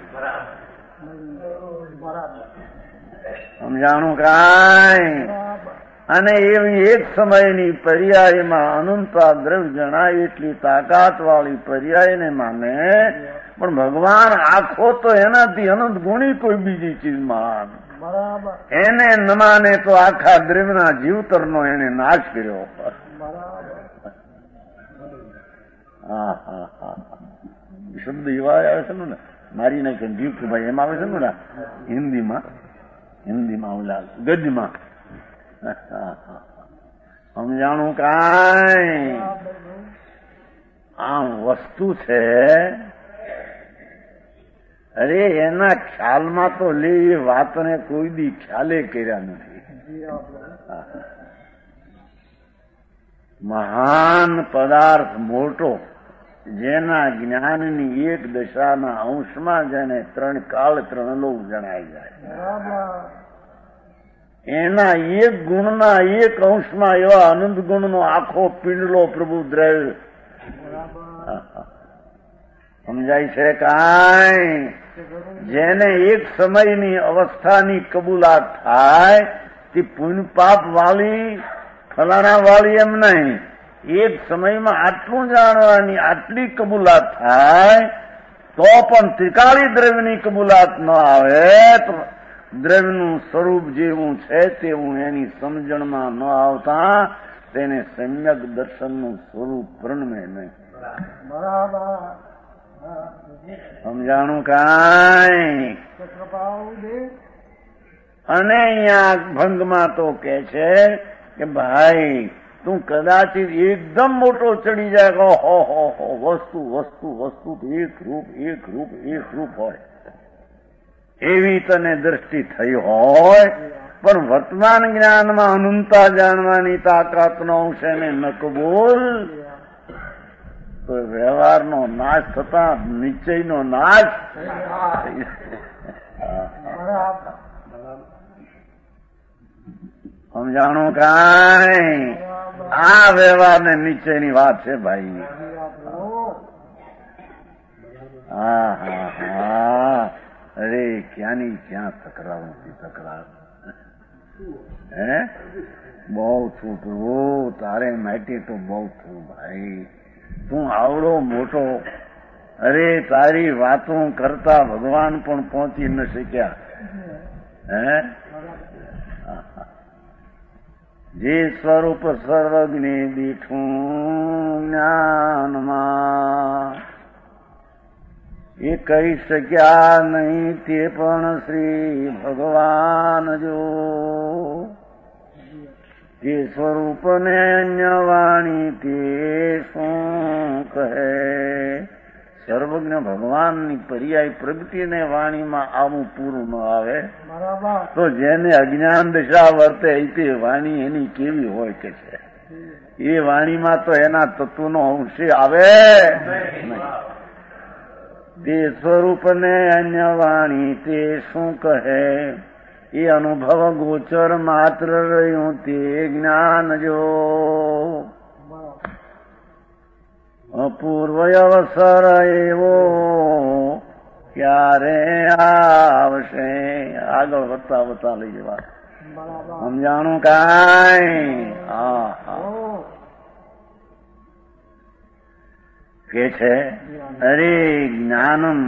સમજાણું કાંઈ? અને એવી એક સમયની પર્યાયમાં અનંતા દ્રવ્ય જણાય એટલી તાકાત વાળી પર્યાયને માને, પણ ભગવાન આખો તો એનાથી અનંત ગુણી કોઈ બીજી ચીજમાં એને ન માને તો આખા દ્રવ્યના જીવતરનો એને નાશ કર્યો. શબ્દ એવા આવે છે ને મારી નાખે જીવ કે ભાઈ એમ આવે છે ને હિન્દીમાં ઓલા ગદ્યમાં સમજાણું કાંઈ? આ વસ્તુ છે અરે એના ખ્યાલમાં તો લે એ વાતને કોઈ દી ખ્યાલે કર્યા નથી. મહાન પદાર્થ મોટો જેના જ્ઞાનની એક દશાના અંશમાં જેને ત્રણ કાળ ત્રણ લોક જણાઈ જાય, એના એક ગુણના એક અંશમાં એવા અનંત ગુણનો આખો પિંડલો પ્રભુ દ્રવ્ય સમજાય છે કાંઈ? જેને એક સમયની અવસ્થાની કબૂલાત થાય તે પુણ્ય પાપ વાળી ફલાણા વાળી એમ નહીં, એક સમયમાં આટલું જાણવાની આટલી કબૂલાત થાય તો પણ ત્રિકાળી દ્રવ્યની કબૂલાત ન આવે તો દ્રવ્યનું સ્વરૂપ જેવું છે તેવું એની સમજણમાં ન આવતા તેને સમ્યક દર્શનનું સ્વરૂપ પ્રણમે નહીં. સમજાણું કાંઈ? અને અહીંયા ભંગમાં તો કે છે કે ભાઈ તું કદાચિત એકદમ મોટો ચડી જાય હો વસ્તુ વસ્તુ વસ્તુ એક રૂપ એક રૂપ એક રૂપ હોય એવી તને દ્રષ્ટિ થઈ હોય, પણ વર્તમાન જ્ઞાનમાં અનંતા જાણવાની તાકાતનો અંશ એને ન કબૂલ તો વ્યવહારનો નાશ થતા નિશ્ચયનો નાશ. સમજાણો કાંઈ? આ વ્યવહારને નિશ્ચયની વાત છે ભાઈ. હા હા હા અરે ક્યાંની ક્યાં તકરાર નથી તકરાર. હે બહુ છું પ્રભુ તારે માટે તો બહુ છું ભાઈ. તું આવડો મોટો, અરે તારી વાતો કરતા ભગવાન પણ પહોંચી ન શક્યા. હે જે સ્વરૂપ સર્વજ્ઞે દીઠું જ્ઞાનમાં એ કહી શક્યા નહીં તે પણ શ્રી ભગવાન જો તે સ્વરૂપને અન્ય વાણી તે શું કહે. સર્વજ્ઞ ભગવાનની પર્યાય પ્રગતિને વાણીમાં આવું પૂરું ન આવે તો જેને અજ્ઞાન દશા વર્તે તે વાણી એની કેવી હોય કે છે? એ વાણીમાં તો એના તત્વનો અંશે આવે. તે સ્વરૂપને અન્ય વાણી તે શું કહે એ અનુભવ ગોચર માત્ર રહ્યું તે જ્ઞાન જો. અપૂર્વ અવસર એવો ક્યારે આવશે? આગળ વધતા વધતા લઈ જવા. સમજાણું કાંઈ? હા હા કે છે અરે જ્ઞાનમ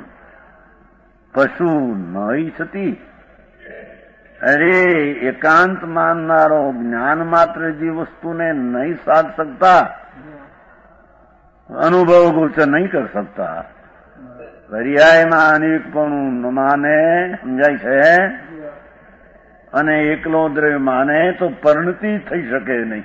પશુ નહી સતી. અરે એકાંત માનનારો જ્ઞાન માત્ર જે વસ્તુને નહીં સાધ શકતા, અનુભવ ગોચર નહીં કરી શકતા, પર્યાયમાં અનેકપણું ન માને. સમજાય છે? અને એકલો દ્રવ્ય માને તો પરિણતિ થઈ શકે નહીં.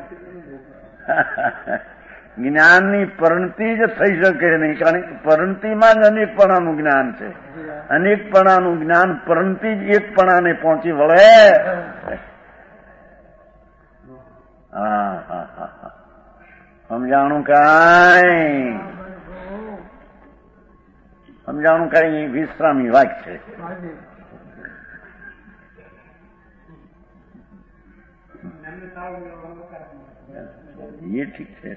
જ્ઞાનની પરિણતિ જ થઈ શકે નહીં, કારણ કે પરિણતિમાં જ અનેકપણાનું જ્ઞાન છે. અનેકપણાનું જ્ઞાન પરિણતિ જ એકપણાને પહોંચી વળે. સમજાણું કાંઈ વિશ્રામી વાક્ય છે. એ ઠીક છે.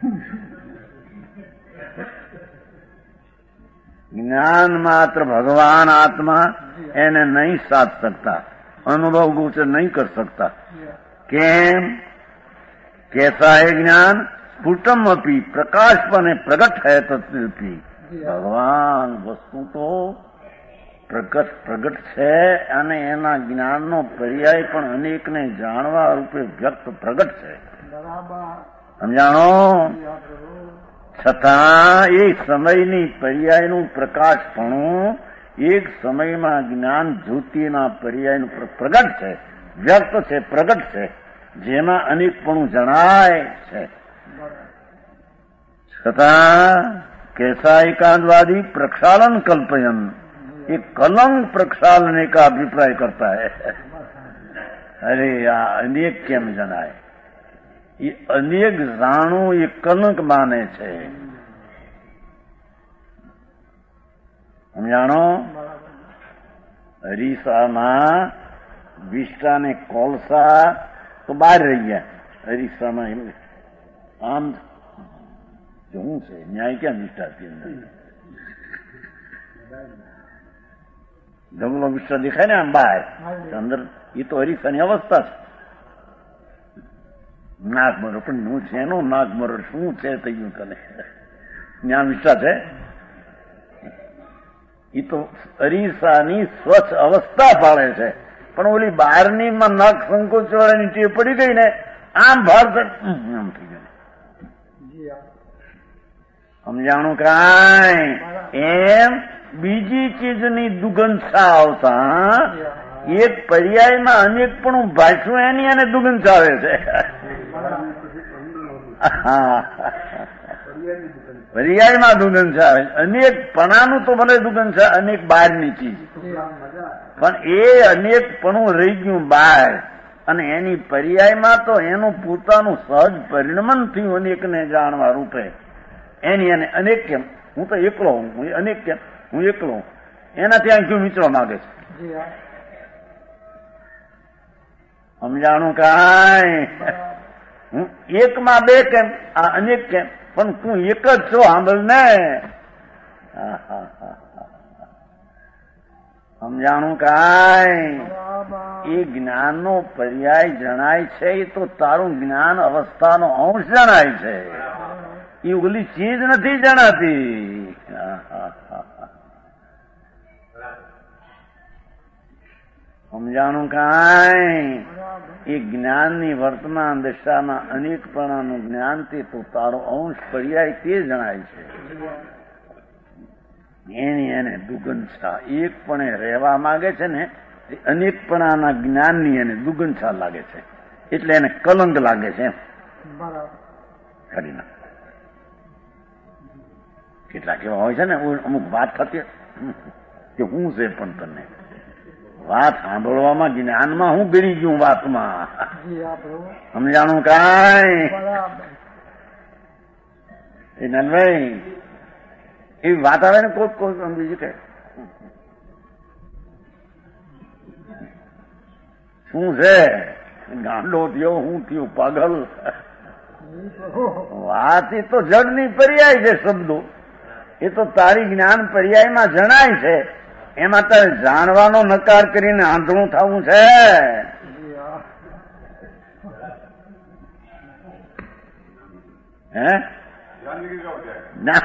જ્ઞાન માત્ર ભગવાન આત્મા એને નહીં સાધ सकता, अनुभव गोचर नहीं कर सकता. केम? कैसा है ज्ञान? स्फुटम अपी प्रकाशपने प्रगट है तत्वी. ભગવાન વસ્તુ તો પ્રગટ છે અને એના જ્ઞાનનો પર્યાય પણ અનેકને જાણવા રૂપે વ્યક્ત પ્રગટ છે. સમજાણો? છતાં એ સમયની પર્યાયનું પ્રકાશપણું એક સમયમાં જ્ઞાન જ્યોતિના પર્યાયનું પ્રગટ છે, વ્યક્ત છે, પ્રગટ છે, જેમાં અનેકપણું જણાય છે. છતાં कैसा एकांतवादी प्रक्षालन कल्पयन, ये कलंक प्रक्षालने का अभिप्राय करता है. अरे આ અનેક કેમ જણાય? એ અનેક જાણું એ કલંક માને છે. સમજાણો? અરીસામાં વિષ્ટા ને કોલસા તો બહાર રહી ગયા. અરીસામાં આમ શું છે? ન્યાય ક્યાં નિષ્ઠાથી અંદર જંગલો વિષ્ટા દેખાય ને આમ બહાર અંદર, એ તો હરીસાની અવસ્થા છે. નાગમરો પણ શું છે એનું? નાગમરો શું છે થયું તને? જ્ઞાન વિષ્ટા છે એ તો અરીસાની સ્વચ્છ અવસ્થા પાડે છે. પણ ઓલી બહારની માં નાક સંકોચ વાળાની ટેવ પડી ગઈ ને, આમ ભાર આમ થઈ ગયું. સમજાણું કાંઈ? એમ બીજી ચીજની દુર્ગંધા આવતા એક પર્યાયમાં અનેકપણું ભાષું એની અને દુર્ગંધ આવે છે. પર્યાયમાં દુર્ગંધ આવે, અનેકપણાનું તો ભલે દુર્ગંધ છે, અનેક બહારની ચીજ, પણ એ અનેકપણું રહી ગયું બહાર, અને એની પર્યાયમાં તો એનું પોતાનું સહજ પરિણમન થયું અનેકને જાણવા રૂપે. એની અને અનેક કેમ? હું તો એકલો હું, અનેક કેમ? હું એકલો હું. એનાથી આ ક્યું વિચરવા માંગે છે? સમજાણું કાંઈ? હું એકમાં બે કેમ? આ અનેક કેમ? પણ તું એક જ છો. સાંભળ ને. સમજાણું કાંઈ? એ જ્ઞાનનો પર્યાય જણાય છે, એ તો તારું જ્ઞાન અવસ્થાનો અંશ જણાય છે. એ ઓલી ચીજ નથી જણાતી. સમજાણું કાંઈ? એ જ્ઞાનની વર્તમાન દશામાં અનેકપણાનું જ્ઞાન તે તો તારો અંશ પર્યાય તે જણાય છે. એની એને દુર્ગંધા એકપણે રહેવા માંગે છે ને, અનેકપણાના જ્ઞાનની એને દુર્ગંધા લાગે છે, એટલે એને કલંક લાગે છે. એમ કરીને કેટલાક એવા હોય છે ને, અમુક વાત થતી કે હું છે, પણ તને વાત સાંભળવામાં જ્ઞાનમાં હું ગણી ગયું વાતમાં. સમજાણું કાંઈ? એ નનભાઈ એવી વાત આવે ને કોઈ બીજું કે શું છે? ગાંડો થયો, હું થયું પાગલ. વાત એ તો જડની પર્યાય છે. શબ્દો એ તો તારી જ્ઞાન પર્યાયમાં જણાય છે, એમાં તારે જાણવાનો નકાર કરીને આંધળું થવું છે. હે ના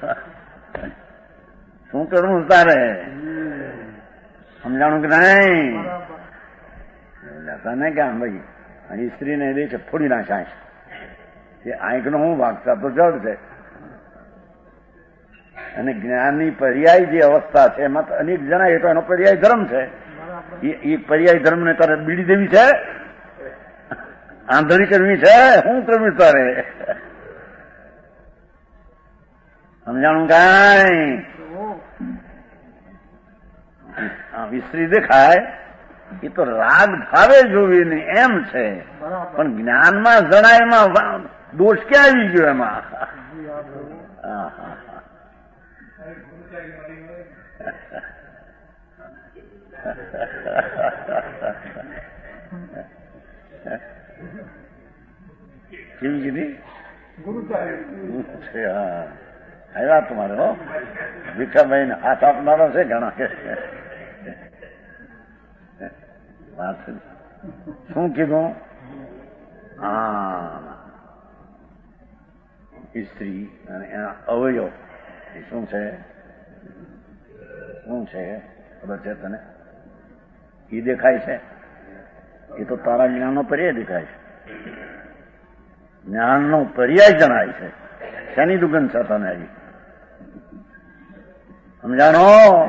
શું કરવું તારે? સમજાણું કે નહીં? તને ક્યાં ભાઈ સ્ત્રીને દેખે ફોડી નાખાય એ આંખનો હું વાગતા તો જડ છે, અને જ્ઞાનની પર્યાય જે અવસ્થા છે એમાં તો અનેક જણાય તો એનો પર્યાય ધર્મ છે. એ પર્યાય ધર્મ ને તારે બીડી દેવી છે, આંધળી કરવી છે, શું કરવી તારે? સમજાણું કાંઈ? વિસ્તરી દેખાય એ તો રાગ ભાવે જોવી ને એમ છે, પણ જ્ઞાનમાં જણાયમાં દોષ ક્યાં આવી ગયો એમાં? કેવી કીધી? હા, આવ્યા તમારે હો ભીખાભાઈ ને હાથ આપનારો છે ઘણા કે શું કીધું? હા, સ્ત્રી અને એના અવયવ એ શું છે? શું છે ખબર છે તને? એ દેખાય છે? એ તો તારા જ્ઞાનનો પર્યાય દેખાય છે, જ્ઞાનનો પર્યાય જણાય છે. શેની દુગંધ છે તને હજી? સમજાણો?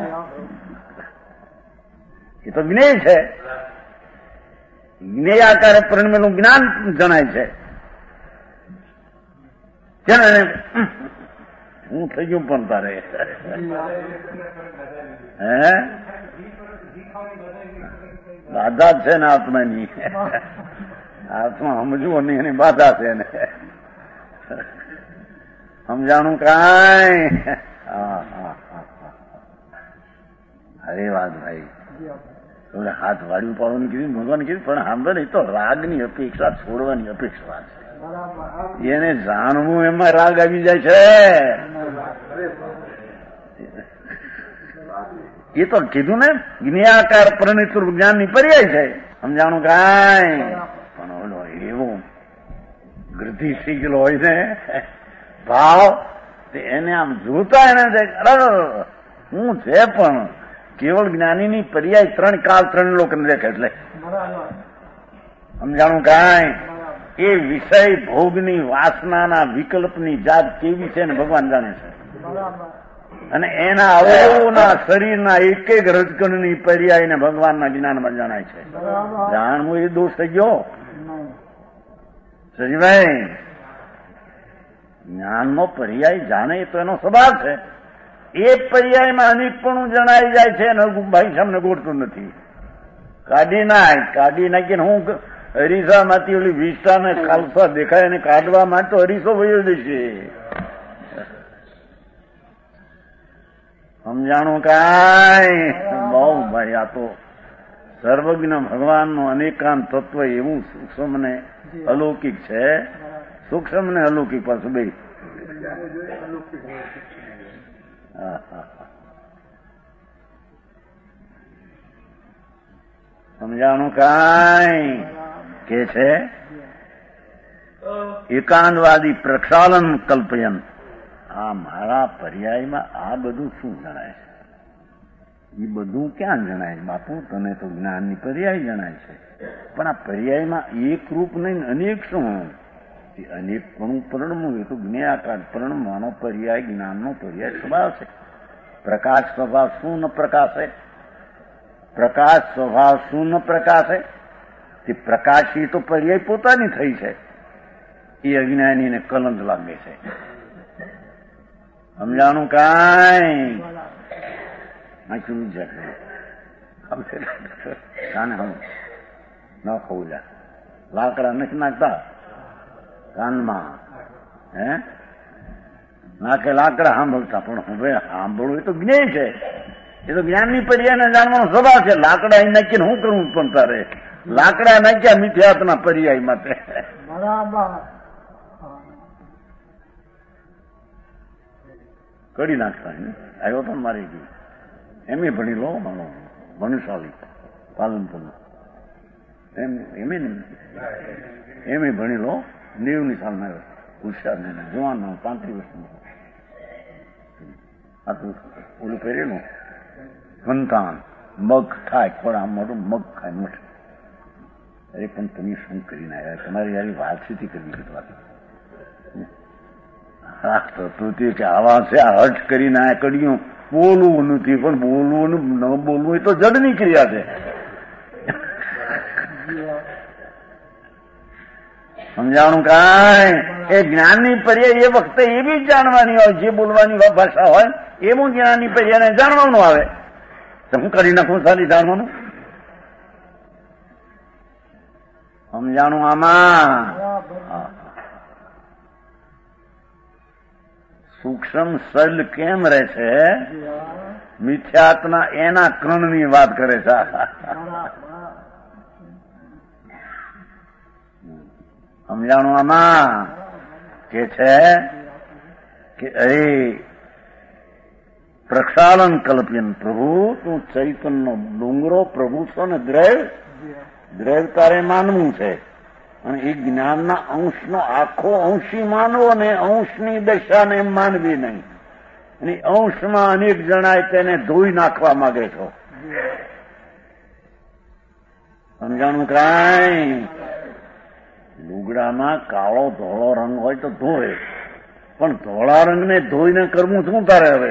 એ તો જ્ઞેય છે, જ્ઞેય આકારે પરિણમેલું જ્ઞાન જણાય છે. હું થઈ ગયું પણ તારે હે બાધા છે ને આત્માની? આત્મા સમજવું નહીં એની બાધા છે ને. સમજાણું કાંઈ? અરે વાત ભાઈ, હાથ વાળ્યું પાડવાનું કીધું, ભગવાન કીધું, પણ સાંભળે નહીં તો રાગની અપેક્ષા છોડવાની અપેક્ષા છે. એને જાણવું એમાં રાગ આવી જાય છે. એ તો કીધું ને જ્ઞાકાર પરિણિત જ્ઞાનની પર્યાય છે. સમજાણું કાંઈ? પણ ઓલો એવો ગૃધિ થઈ ગયેલો હોય ને ભાવ, એને આમ જોતા એને હું છે, પણ કેવળ જ્ઞાનીની પર્યાય ત્રણ કાળ ત્રણ લોકોને દેખે. એટલે સમજાણું કાંઈ? એ વિષય ભોગની વાસનાના વિકલ્પની જાત કેવી છે ને ભગવાન જાણે છે. અને એના અવયવોના શરીરના એક એક રજકણની પર્યાયને ભગવાનના જ્ઞાનમાં જણાય છે. જાણવું એ દોષ થઈ ગયો સજીભાઈ? જ્ઞાનનો પર્યાય જાણે તો એનો સ્વભાવ છે. એ પર્યાયમાં અનેકપણું જણાઈ જાય છે અને ભાઈ સામને ગોળતું નથી. કાઢી નાખીને હું હરીસામાંથી ઓલી વિષ્ટા ને ખાલસા દેખાય અને કાઢવા માટે તો હરીસો વયો દેશે. સમજાણું કાંઈ? બહુ ભાઈ, આ તો સર્વજ્ઞ ભગવાનનું અનેકાંત તત્વ એવું સૂક્ષ્મ ને અલૌકિક છે. સૂક્ષ્મ ને અલૌકિક પાછું બે. સમજાણું કાંઈ? કે છે એકાંતવાદી પ્રક્ષાલન કલ્પયન. આ મારા પર્યાયમાં આ બધું શું જણાય છે? એ બધું ક્યાં જણાય છે બાપુ? તને તો જ્ઞાનની પર્યાય જણાય છે, પણ આ પર્યાયમાં એક રૂપ નહીં અનેક શું? અનેક પણ પરણવું એ તો જ્ઞેયાકાર પરણવાનો પર્યાય જ્ઞાનનો પર્યાય સ્વભાવ છે. પ્રકાશ સ્વભાવ શું ન પ્રકાશે? પ્રકાશ સ્વભાવ શું ન પ્રકાશે? તે પ્રકાશી તો પર્યાય પોતાની થઈ છે, એ અજ્ઞાનીને કલંક લાગે છે. સમજાણું કાંઈ? નાખ્યું છે કાને હમ ન ખવું જા લાકડા નથી નાખતા કાનમાં, હે નાખે લાકડા સાંભળતા, પણ હવે સાંભળવું એ તો જ્ઞેય છે, એ તો જ્ઞાનની પર્યાયને જાણવાનો સ્વભાવ છે. લાકડા અહીં નાખીને શું કરવું પણ તારે? લાકડા નાખ્યા મિથ્યાત્વના પર્યાય માટે. કરી નાખતા આવ્યો પણ મારી ગયું. એમ ભણી લો, ભણશાળી પાલનપુર એમ ભણી લો. 90ની સાલમાં આવ્યો, હોશિયાર ને જવાન 35 વર્ષનું. આટલું ઓલું પહેરેલું સંતાન મગ ખાય, ખોરા મોટું મગ ખાય મઠ. અરે પણ તમે શું કરીને આવ્યા? તમારી યારી વાતચીત કરવી હતી વાત. કે આવા છે આ હર્ટ કરીને આ કડિયું બોલવું નથી, પણ બોલવું ન બોલવું એ તો જડની ક્રિયા છે. સમજાણું કાંઈ? એ જ્ઞાનની પર્યાય એ વખતે એવી જ જાણવાની હોય, જે બોલવાની ભાષા હોય એવું જ્ઞાનની પર્યાયને જાણવાનું આવે. હું કરી નાખું સારી જાણવાનું. સમજાણું આમાં? સૂક્ષ્મ સલ કેમ રહે છે? મિથ્યાત્મા એના કર્ણની વાત કરે છે. સમજાણું આમાં? કે છે કે અરે પ્રક્ષાલન કલ્પ્યન પ્રભુ, તું ચૈતન્ય ડુંગરો પ્રભુ છો ને દ્રૈવ તારે માનવું છે. અને એ જ્ઞાનના અંશનો આખો અંશી માનવો ને અંશની દશાને માનવી નહીં. અને અંશમાં અનેક જણાય તેને ધોઈ નાખવા માંગે છો. સમજાણું કાંઈ? લુગડામાં કાળો ધોળો રંગ હોય તો ધોવે, પણ ધોળા રંગને ધોઈને કરવું શું તારે? હવે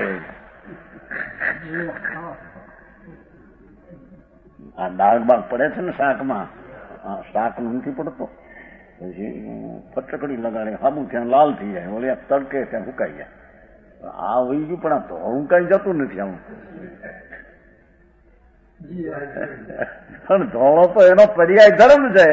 આ દાગ બાગ પડે છે ને શાકમાં, શાક નથી પડતો, પછી ફટકડી લગાડે હાબુ ત્યાં લાલ થઈ જાય, ઓલી તડકે ત્યાં સુકાઈ જાય. આ વહી ગયું, પણ આ ધોળું કઈ જતું નથી આવું. પણ ધોળો તો એનો પર્યાય ધર્મ છે.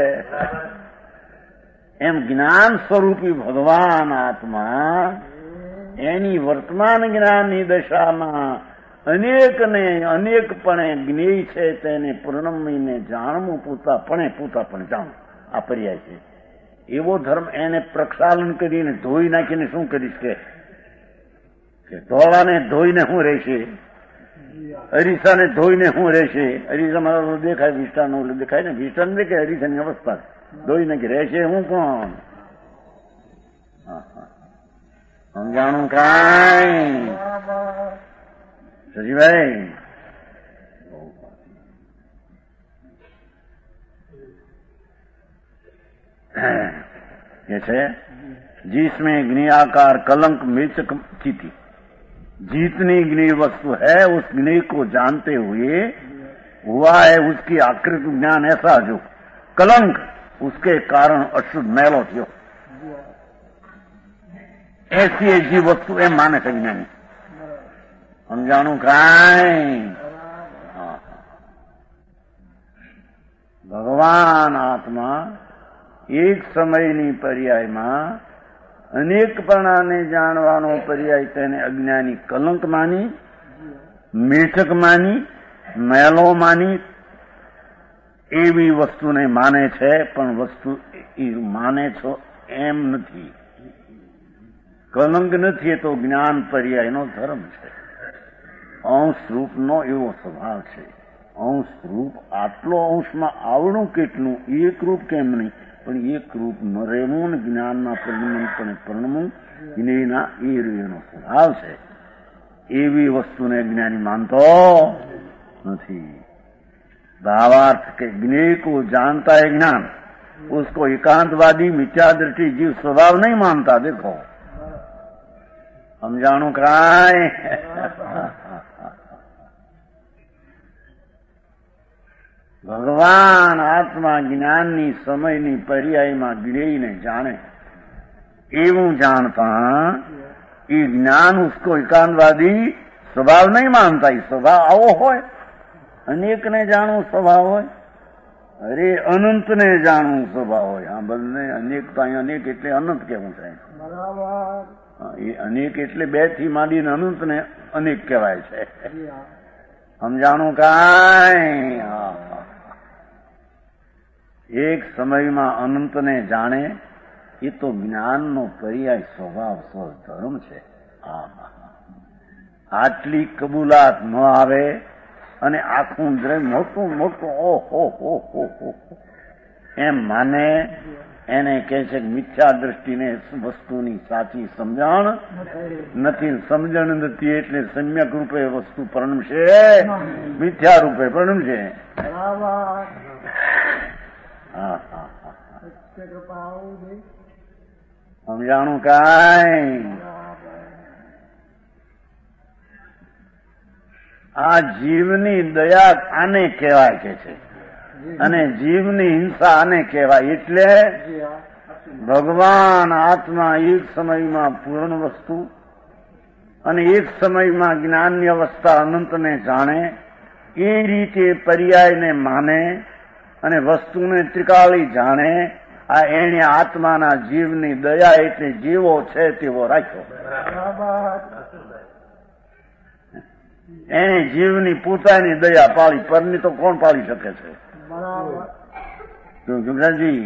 એમ જ્ઞાન સ્વરૂપી ભગવાન આત્મા એની વર્તમાન જ્ઞાનની દશામાં અનેકને અનેકપણે જ્ઞેય છે, તેને પૂર્ણમીને જાણવું, પૂતાપણે જાણવું, આ પર્યાય છે. એવો ધર્મ એને પ્રક્ષાલન કરીને ધોઈ નાખીને શું કરીશ કે ધોળાને ધોઈને શું રહેશે? અરીસાને ધોઈને શું રહેશે? અરીસા મારા દેખાય, વિષ્ટાનો દેખાય ને, વિષ્ટાને દેખાય, અરીસાની અવસ્થા ધોઈ નાખી રહેશે હું કોણ? સમજાણું કાંઈ? સજીભાઈ ये है जिसमें ज्ञेय आकार कलंक मेचक चिति, जितनी ज्ञेय वस्तु है उस ज्ञेय को जानते हुए हुआ है उसकी आकृत ज्ञान ऐसा जो कलंक उसके कारण अशुद्ध मैलो थयो, ऐसी ऐसी वस्तु एम माने છે જ્ઞાની. સમજાણું કાંઈ? ભગવાન આત્મા એક સમયની પર્યાયમાં અનેકપણાને જાણવાનો પર્યાય તેને અજ્ઞાની કલંક માની, મેઠક માની, મેલો માની એવી વસ્તુને માને છે. પણ વસ્તુ એ માને છો એમ નથી, કલંક નથી. એ તો જ્ઞાન પર્યાયનો ધર્મ છે. અંશ રૂપનો એવો સ્વભાવ છે. અંશ રૂપ આટલો અંશમાં આવડું કેટલું, એક રૂપ કેમ નહીં, પણ એક રૂપ ન રહેવું, જ્ઞાનના પરિણમપણે પરણવું, જ્ઞેયના એ એનો સ્વભાવ છે. એવી વસ્તુને જ્ઞાની માનતો નથી. भावार्थ के ज्ञेय को जानता है ज्ञान, उसको एकांतवादी मिथ्या दृष्टि जीव स्वभाव नहीं मानता. देखो समझाणु काय? ભગવાન આત્મા જ્ઞાનની સમયની પર્યાયમાં જ્ઞેયને જાણે એવું જાણતા એ જ્ઞાન उसको એકાંતવાદી સ્વભાવ નહીં માનતા. એ સ્વભાવ આવો હોય, અનેકને જાણવું સ્વભાવ હોય, અરે અનંતને જાણવું સ્વભાવ હોય. આ બંને અનેક તો અહીં અનેક એટલે અનંત કેવું થાય. એ અનેક એટલે 2 થી માંડીને અનંતને અનેક કહેવાય છે. સમજાણું કાંઈ? એક સમયમાં અનંતને જાણે એ તો જ્ઞાનનો પર્યાય સ્વભાવ સ્વધર્મ છે. આટલી કબૂલાત ન આવે અને આખું દ્રવ્ય મોટું મોટું ઓહો એમ માને, એને કહે છે કે મિથ્યા દ્રષ્ટિને વસ્તુની સાચી સમજણ નથી. સમજણ નથી એટલે સમ્યક રૂપે વસ્તુ પરણમશે, મિથ્યા રૂપે પરણમશે. સમજાણું કાંઈ? આ જીવની દયા આને કહેવાય કે છે, અને જીવની હિંસા આને કહેવાય. એટલે ભગવાન આત્મા એક સમયમાં પૂર્ણ વસ્તુ અને એક સમયમાં જ્ઞાનની અવસ્થા અનંતને જાણે, એ રીતે પર્યાયને માને અને વસ્તુને ત્રિકાળી જાણે. આ એને આત્માના જીવની દયા એટલે જેવો છે તેવો રાખ્યો. એને જીવની પોતાની દયા પાળી, પરની તો કોણ પાળી શકે છે? જુગરાજી,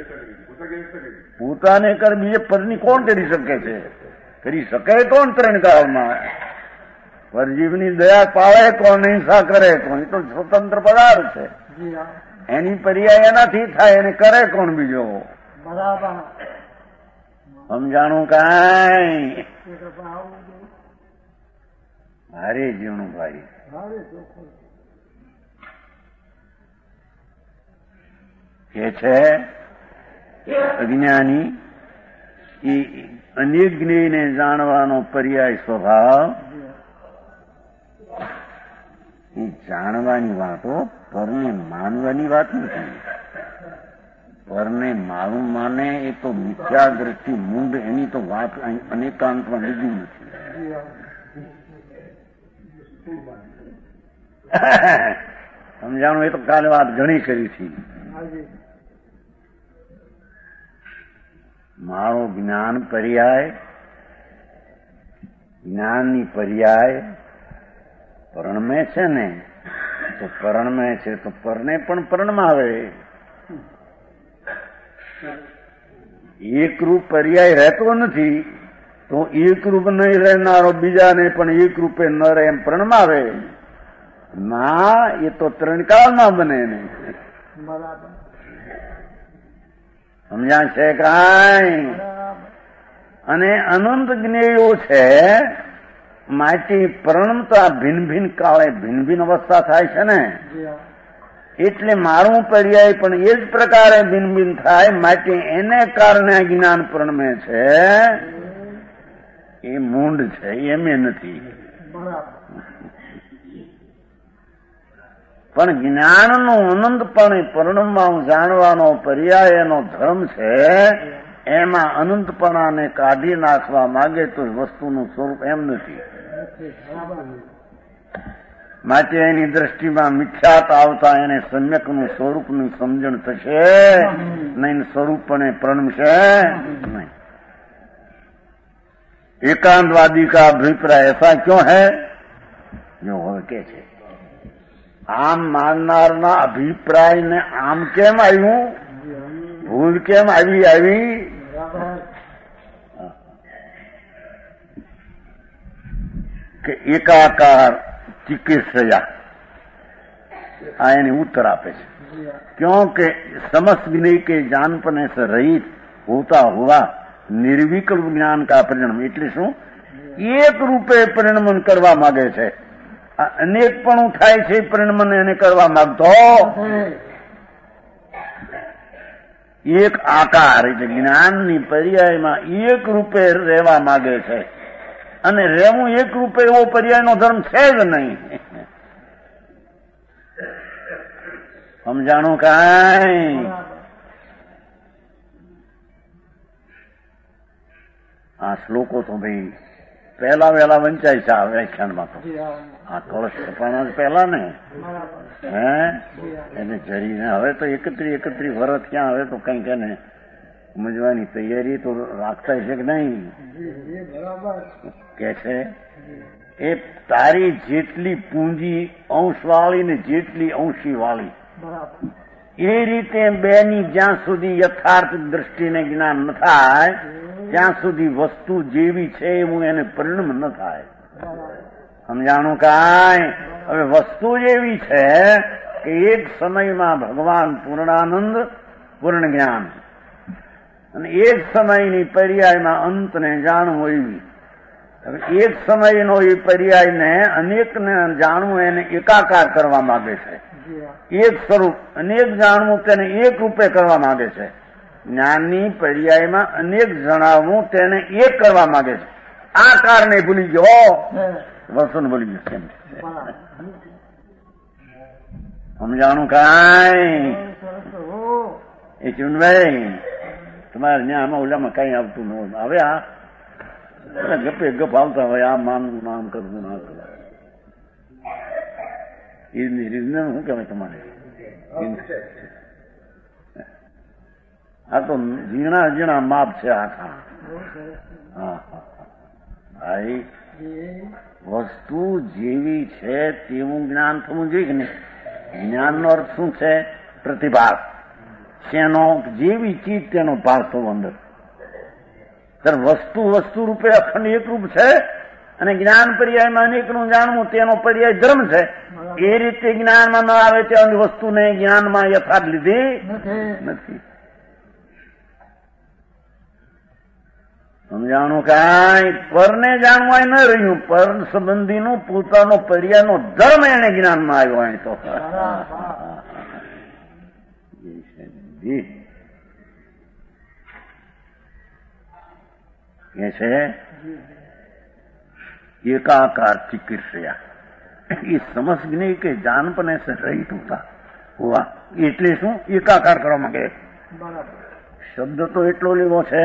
પોતાને કર બીજે પરની કોણ કરી શકે છે? કરી શકે કોણ? ત્રણ કાળમાં પરજીવની દયા પાળે કોણ, હિંસા કરે કોણ? એ તો સ્વતંત્ર પદાર્થ છે. એની પર્યાય એનાથી થાય, એને કરે કોણ બીજો? સમજાણું કાંઈ? હારે જીવનું ભાઈ. કે છે અજ્ઞાની એ અનેક જ્ઞેયને જાણવાનો પર્યાય સ્વભાવ, એ જાણવાની વાતો પરને માનવાની વાત નથી. પરને મારું માને એ તો મિથ્યા દ્રષ્ટિ મૂંડ, એની તો વાત અનેકાંતમાં લીધી નથી. સમજાણું? એ તો કાલે વાત ઘણી કરી હતી. મારો જ્ઞાન પર્યાય, જ્ઞાનની પર્યાય પરણમે છે ને, તો પરણમે છે તો પરને પણ પરણમાવે. એકરૂપ પર્યાય રહેતો નથી તો એકરૂપ નહીં રહેનારો બીજાને પણ એક રૂપે ન રહે એમ પરણમાવે. ના, એ તો ત્રણકાળમાં બને ને. સમજ્યા છે કાંઈ? અને અનંત જ્ઞેયો છે માટે પરણતા ભિન્ન ભિન્ન કાળે ભિન્ન ભિન્ન અવસ્થા થાય છે ને, એટલે મારું પર્યાય પણ એ જ પ્રકારે ભિન્ન ભિન્ન થાય. માટે એને કારણે જ્ઞાન પરણમે છે. એ મૂંડ છે, એમે નથી. પણ જ્ઞાનનું અનંતપણે પરણમાં જાણવાનો પર્યાય એનો ધર્મ છે. એમાં અનંતપણાને કાઢી નાખવા માંગે તો વસ્તુનું સ્વરૂપ એમ નથી. માટે એની દ્રષ્ટિમાં મિથ્યાત આવતા એને સમ્યકનું સ્વરૂપનું સમજણ થશે નહીં, સ્વરૂપપણે પ્રણમશે નહીં. एकांतवादी का अभिप्राय ऐसा क्यों है? जो હવે કે છે આમ માનનારના અભિપ્રાયને આમ કેમ આવ્યું, ભૂલ કેમ આવી? કે એકાકાર ચિકિત્સયા આ એને ઉત્तर આપે છે. क्योंकि समस्त विनय के जानपने से रहित होता हुआ निर्विकल्प ज्ञान का परिणाम એટલે શું? એક રૂપે પરિણમન કરવા માંગે છે. અનેકપણું થાય છે પરિણમન એને કરવા માંગતો. એક આકાર એટલે જ્ઞાનની પર્યાયમાં એક રૂપે રહેવા માંગે છે, અને રહેવું એક રૂપે એવો પર્યાયનો ધર્મ છે જ નહીં. સમજાણું કાંઈ? આ શ્લોકો તો ભાઈ પહેલા વહેલા વંચાય છે આ વ્યાખ્યાનમાં. તો આ કળશ કપાણા પહેલા ને એને જરીને હવે તો 31 વર્ષ ક્યાં, હવે તો કંઈક એને સમજવાની તૈયારી તો રાખતા છે કે નહીં? કે છે એ તારી જેટલી પૂંજી અંશવાળી ને જેટલી અંશીવાળી, એ રીતે બેની જ્યાં સુધી યથાર્થ દ્રષ્ટિને જ્ઞાન ન થાય ત્યાં સુધી વસ્તુ જેવી છે એવું એને પરિણામ ન થાય. સમજાણું કાંઈ? હવે વસ્તુ જેવી છે કે એક સમયમાં ભગવાન પૂર્ણાનંદ પૂર્ણ જ્ઞાન, અને એક સમયની પર્યાયમાં અંતને જાણવું એવી. હવે એક સમયનો એ પર્યાયને અનેકને જાણવું એને એકાકાર કરવા માંગે છે. એક સ્વરૂપ અનેક જાણવું તેને એક રૂપે કરવા માંગે છે. જ્ઞાનની પર્યાયમાં અનેક જણાવવું તેને એક કરવા માંગે છે. આ કારણે ભૂલી ગયો, વસન ભૂલી ગયો. કેમ સમજાણું કાંઈ? એ ચુનભાઈ તમારે ત્યાં આમાં ઓલામાં કઈ આવતું ન હોય. હવે આ ગપે ગપ આવતા હોય, આ માનવું નામ કરવું ના કરવું. રીઝન શું કહેવાય તમારે? આ તો ઝીણા ઝીણા માપ છે આખા. હા ભાઈ, વસ્તુ જેવી છે તેવું જ્ઞાન થવું જોઈએ કે નહીં? જ્ઞાનનો અર્થ શું છે? પ્રતિભાસ. શેનો? જેવી ચીજ તેનો ભાસ થવો અંદર. વસ્તુ વસ્તુ રૂપે અખંડ એકરૂપ છે અને જ્ઞાન પર્યાયમાં અનેકનું જાણવું તેનો પર્યાય ધર્મ છે. એ રીતે જ્ઞાનમાં ન આવે ત્યાં વસ્તુને જ્ઞાનમાં યથાર્થ લીધી નથી. સમજાણું? કાંઈ પરને જાણવાય ન રહ્યું. પર સંબંધીનું પોતાનો પર્યાયનો ધર્મ એને જ્ઞાનમાં આવ્યો. અહીં તો કે છે एकाकार चिकित्सा ये समझने के जानपने से रहित होता हुआ. એટલે શું? એકાકાર કરવા માંગે. શબ્દ તો એટલો લેવો છે,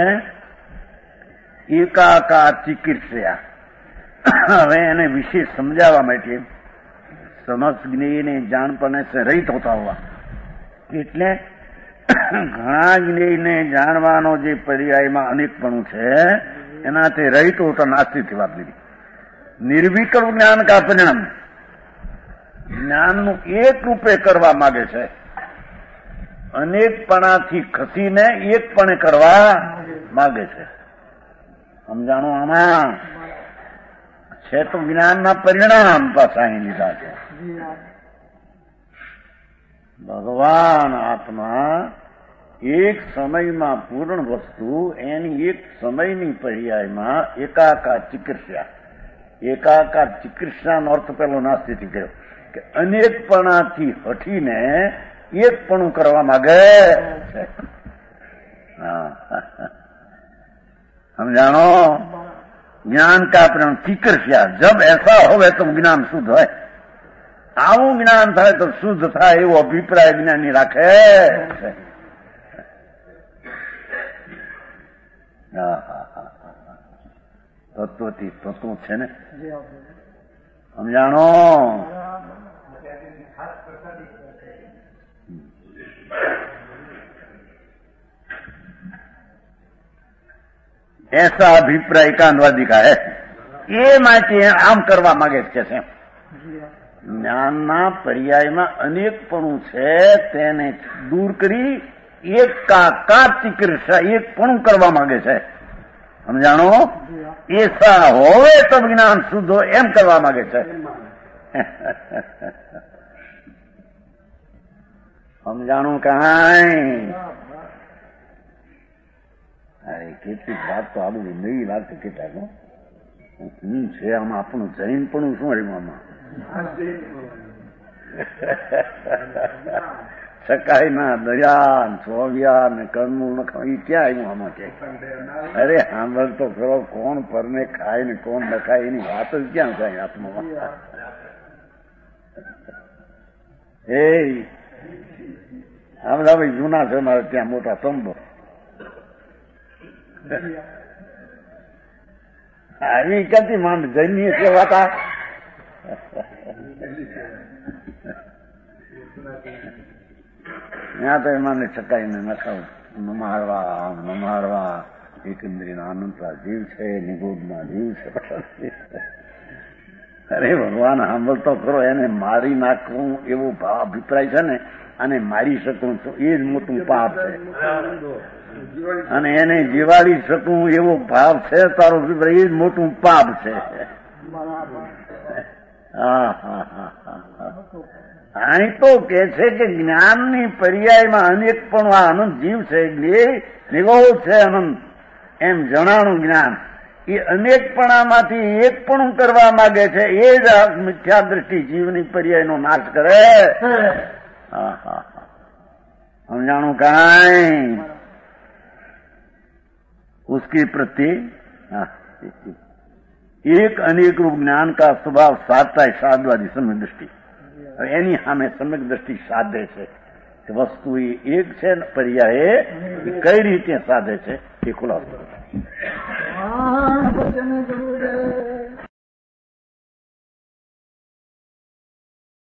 એકાકાર ચિકિત્સા. હવે એને વિશેષ સમજાવવા માટે સમજ જ્ઞેયને જાણપને સે રહિત હોતા હોવા એટલે ઘણા જ્ઞેયને જાણવાનો જે પર્યાયમાં અનેકપણું છે એનાથી રહિત હોતા નાસ્તિકથી વાત લીધી. નિર્વિકલ્પ જ્ઞાન કા પરિણામ જ્ઞાનનું એક રૂપે કરવા માંગે છે. અનેકપણાથી ખસીને એકપણે કરવા માંગે છે. સમજાણું? આમાં છે તો જ્ઞાનના પરિણામ પાછા અહીં લીધા છે. ભગવાન આત્મા એક સમયમાં પૂર્ણ વસ્તુ એની એક સમયની પર્યાયમાં એકાકાર ચિકિત્સા. એકાકાર ચિકિત્સાનો અર્થ પેલો નાસ્તિક કર્યો કે અનેકપણાથી હટીને એકપણું કરવા માંગે છે. સમજાણો? ज्ञान का परिणाम चिकित्सा. जब ऐसा होवे तो ज्ञान शुद्ध है. આવું જ્ઞાન થાય તો શુદ્ધ થાય એવો અભિપ્રાય જ્ઞાની રાખે છે. તત્વથી તત્વ છે ને. સમજાણો? ऐसा अभिप्राय एकांतवादी का है. એ માટે આમ કરવા માંગે છે. જ્ઞાનના પર્યાયમાં અનેકપણું છે તેને દૂર કરી એકાકાર ચિકિત્સા એકપણું કરવા માંગે છે. સમજાણો? એસા હોવે તો જ્ઞાન શુદ્ધ હોય એમ કરવા માંગે છે. સમજાણું? કાંઈ અરે કેટલીક વાત તો આવું નવી વાત કેટલાક શું છે આમાં આપણું જૈનપણું શું રહ્યું આમાં? સકાઈ ના દરિયા સોવિયા ને કર્મુલ ન એ ક્યાં આવ્યું આમાં? કે અરે સાંભળ તો ખરો, કોણ પરને ખાય ને કોણ ન ખાય એની વાત જ ક્યાં થાય આત્મામાં? એ આ બધા ભાઈ જૂના છે મારે ત્યાં મોટા તંબો. આવી ક્યાંથી માંડ જૈનની સેવાતા? ત્યાં તો એમાંને છકાઈને નખાવું નમાડવા એકંદરીના આનંદના જીવ છે, નિગોદના જીવ છે. અરે ભગવાન સાંભળતો ખરો, એને મારી નાખવું એવો ભાવ અભિપ્રાય છે ને, અને મારી શકું છું એ જ મોટું પાપ છે. અને એને જીવાડી શકું એવો ભાવ છે તારો અભિપ્રાય એ જ મોટું પાપ છે. અહીં તો કે છે કે જ્ઞાનની પર્યાયમાં અનેકપણું આ અનંત જીવ છે, નિગોદ છે અનંત એમ જણાણું જ્ઞાન એ અનેકપણામાંથી એકપણું કરવા માંગે છે. એ જ મિથ્યા દ્રષ્ટિ જીવની પર્યાયનો નાશ કરે. સમજાણું? કાંઈ उसके प्रति एक अनेक रूप ज्ञान का स्वभाव साधता है साधवादी सम्यक दृष्टि. એની સામે સમ્યક દ્રષ્ટિ સાધે છે. વસ્તુ એ એક છે ને પર્યાય એ કઈ રીતે સાધે છે એ ખુલાસો.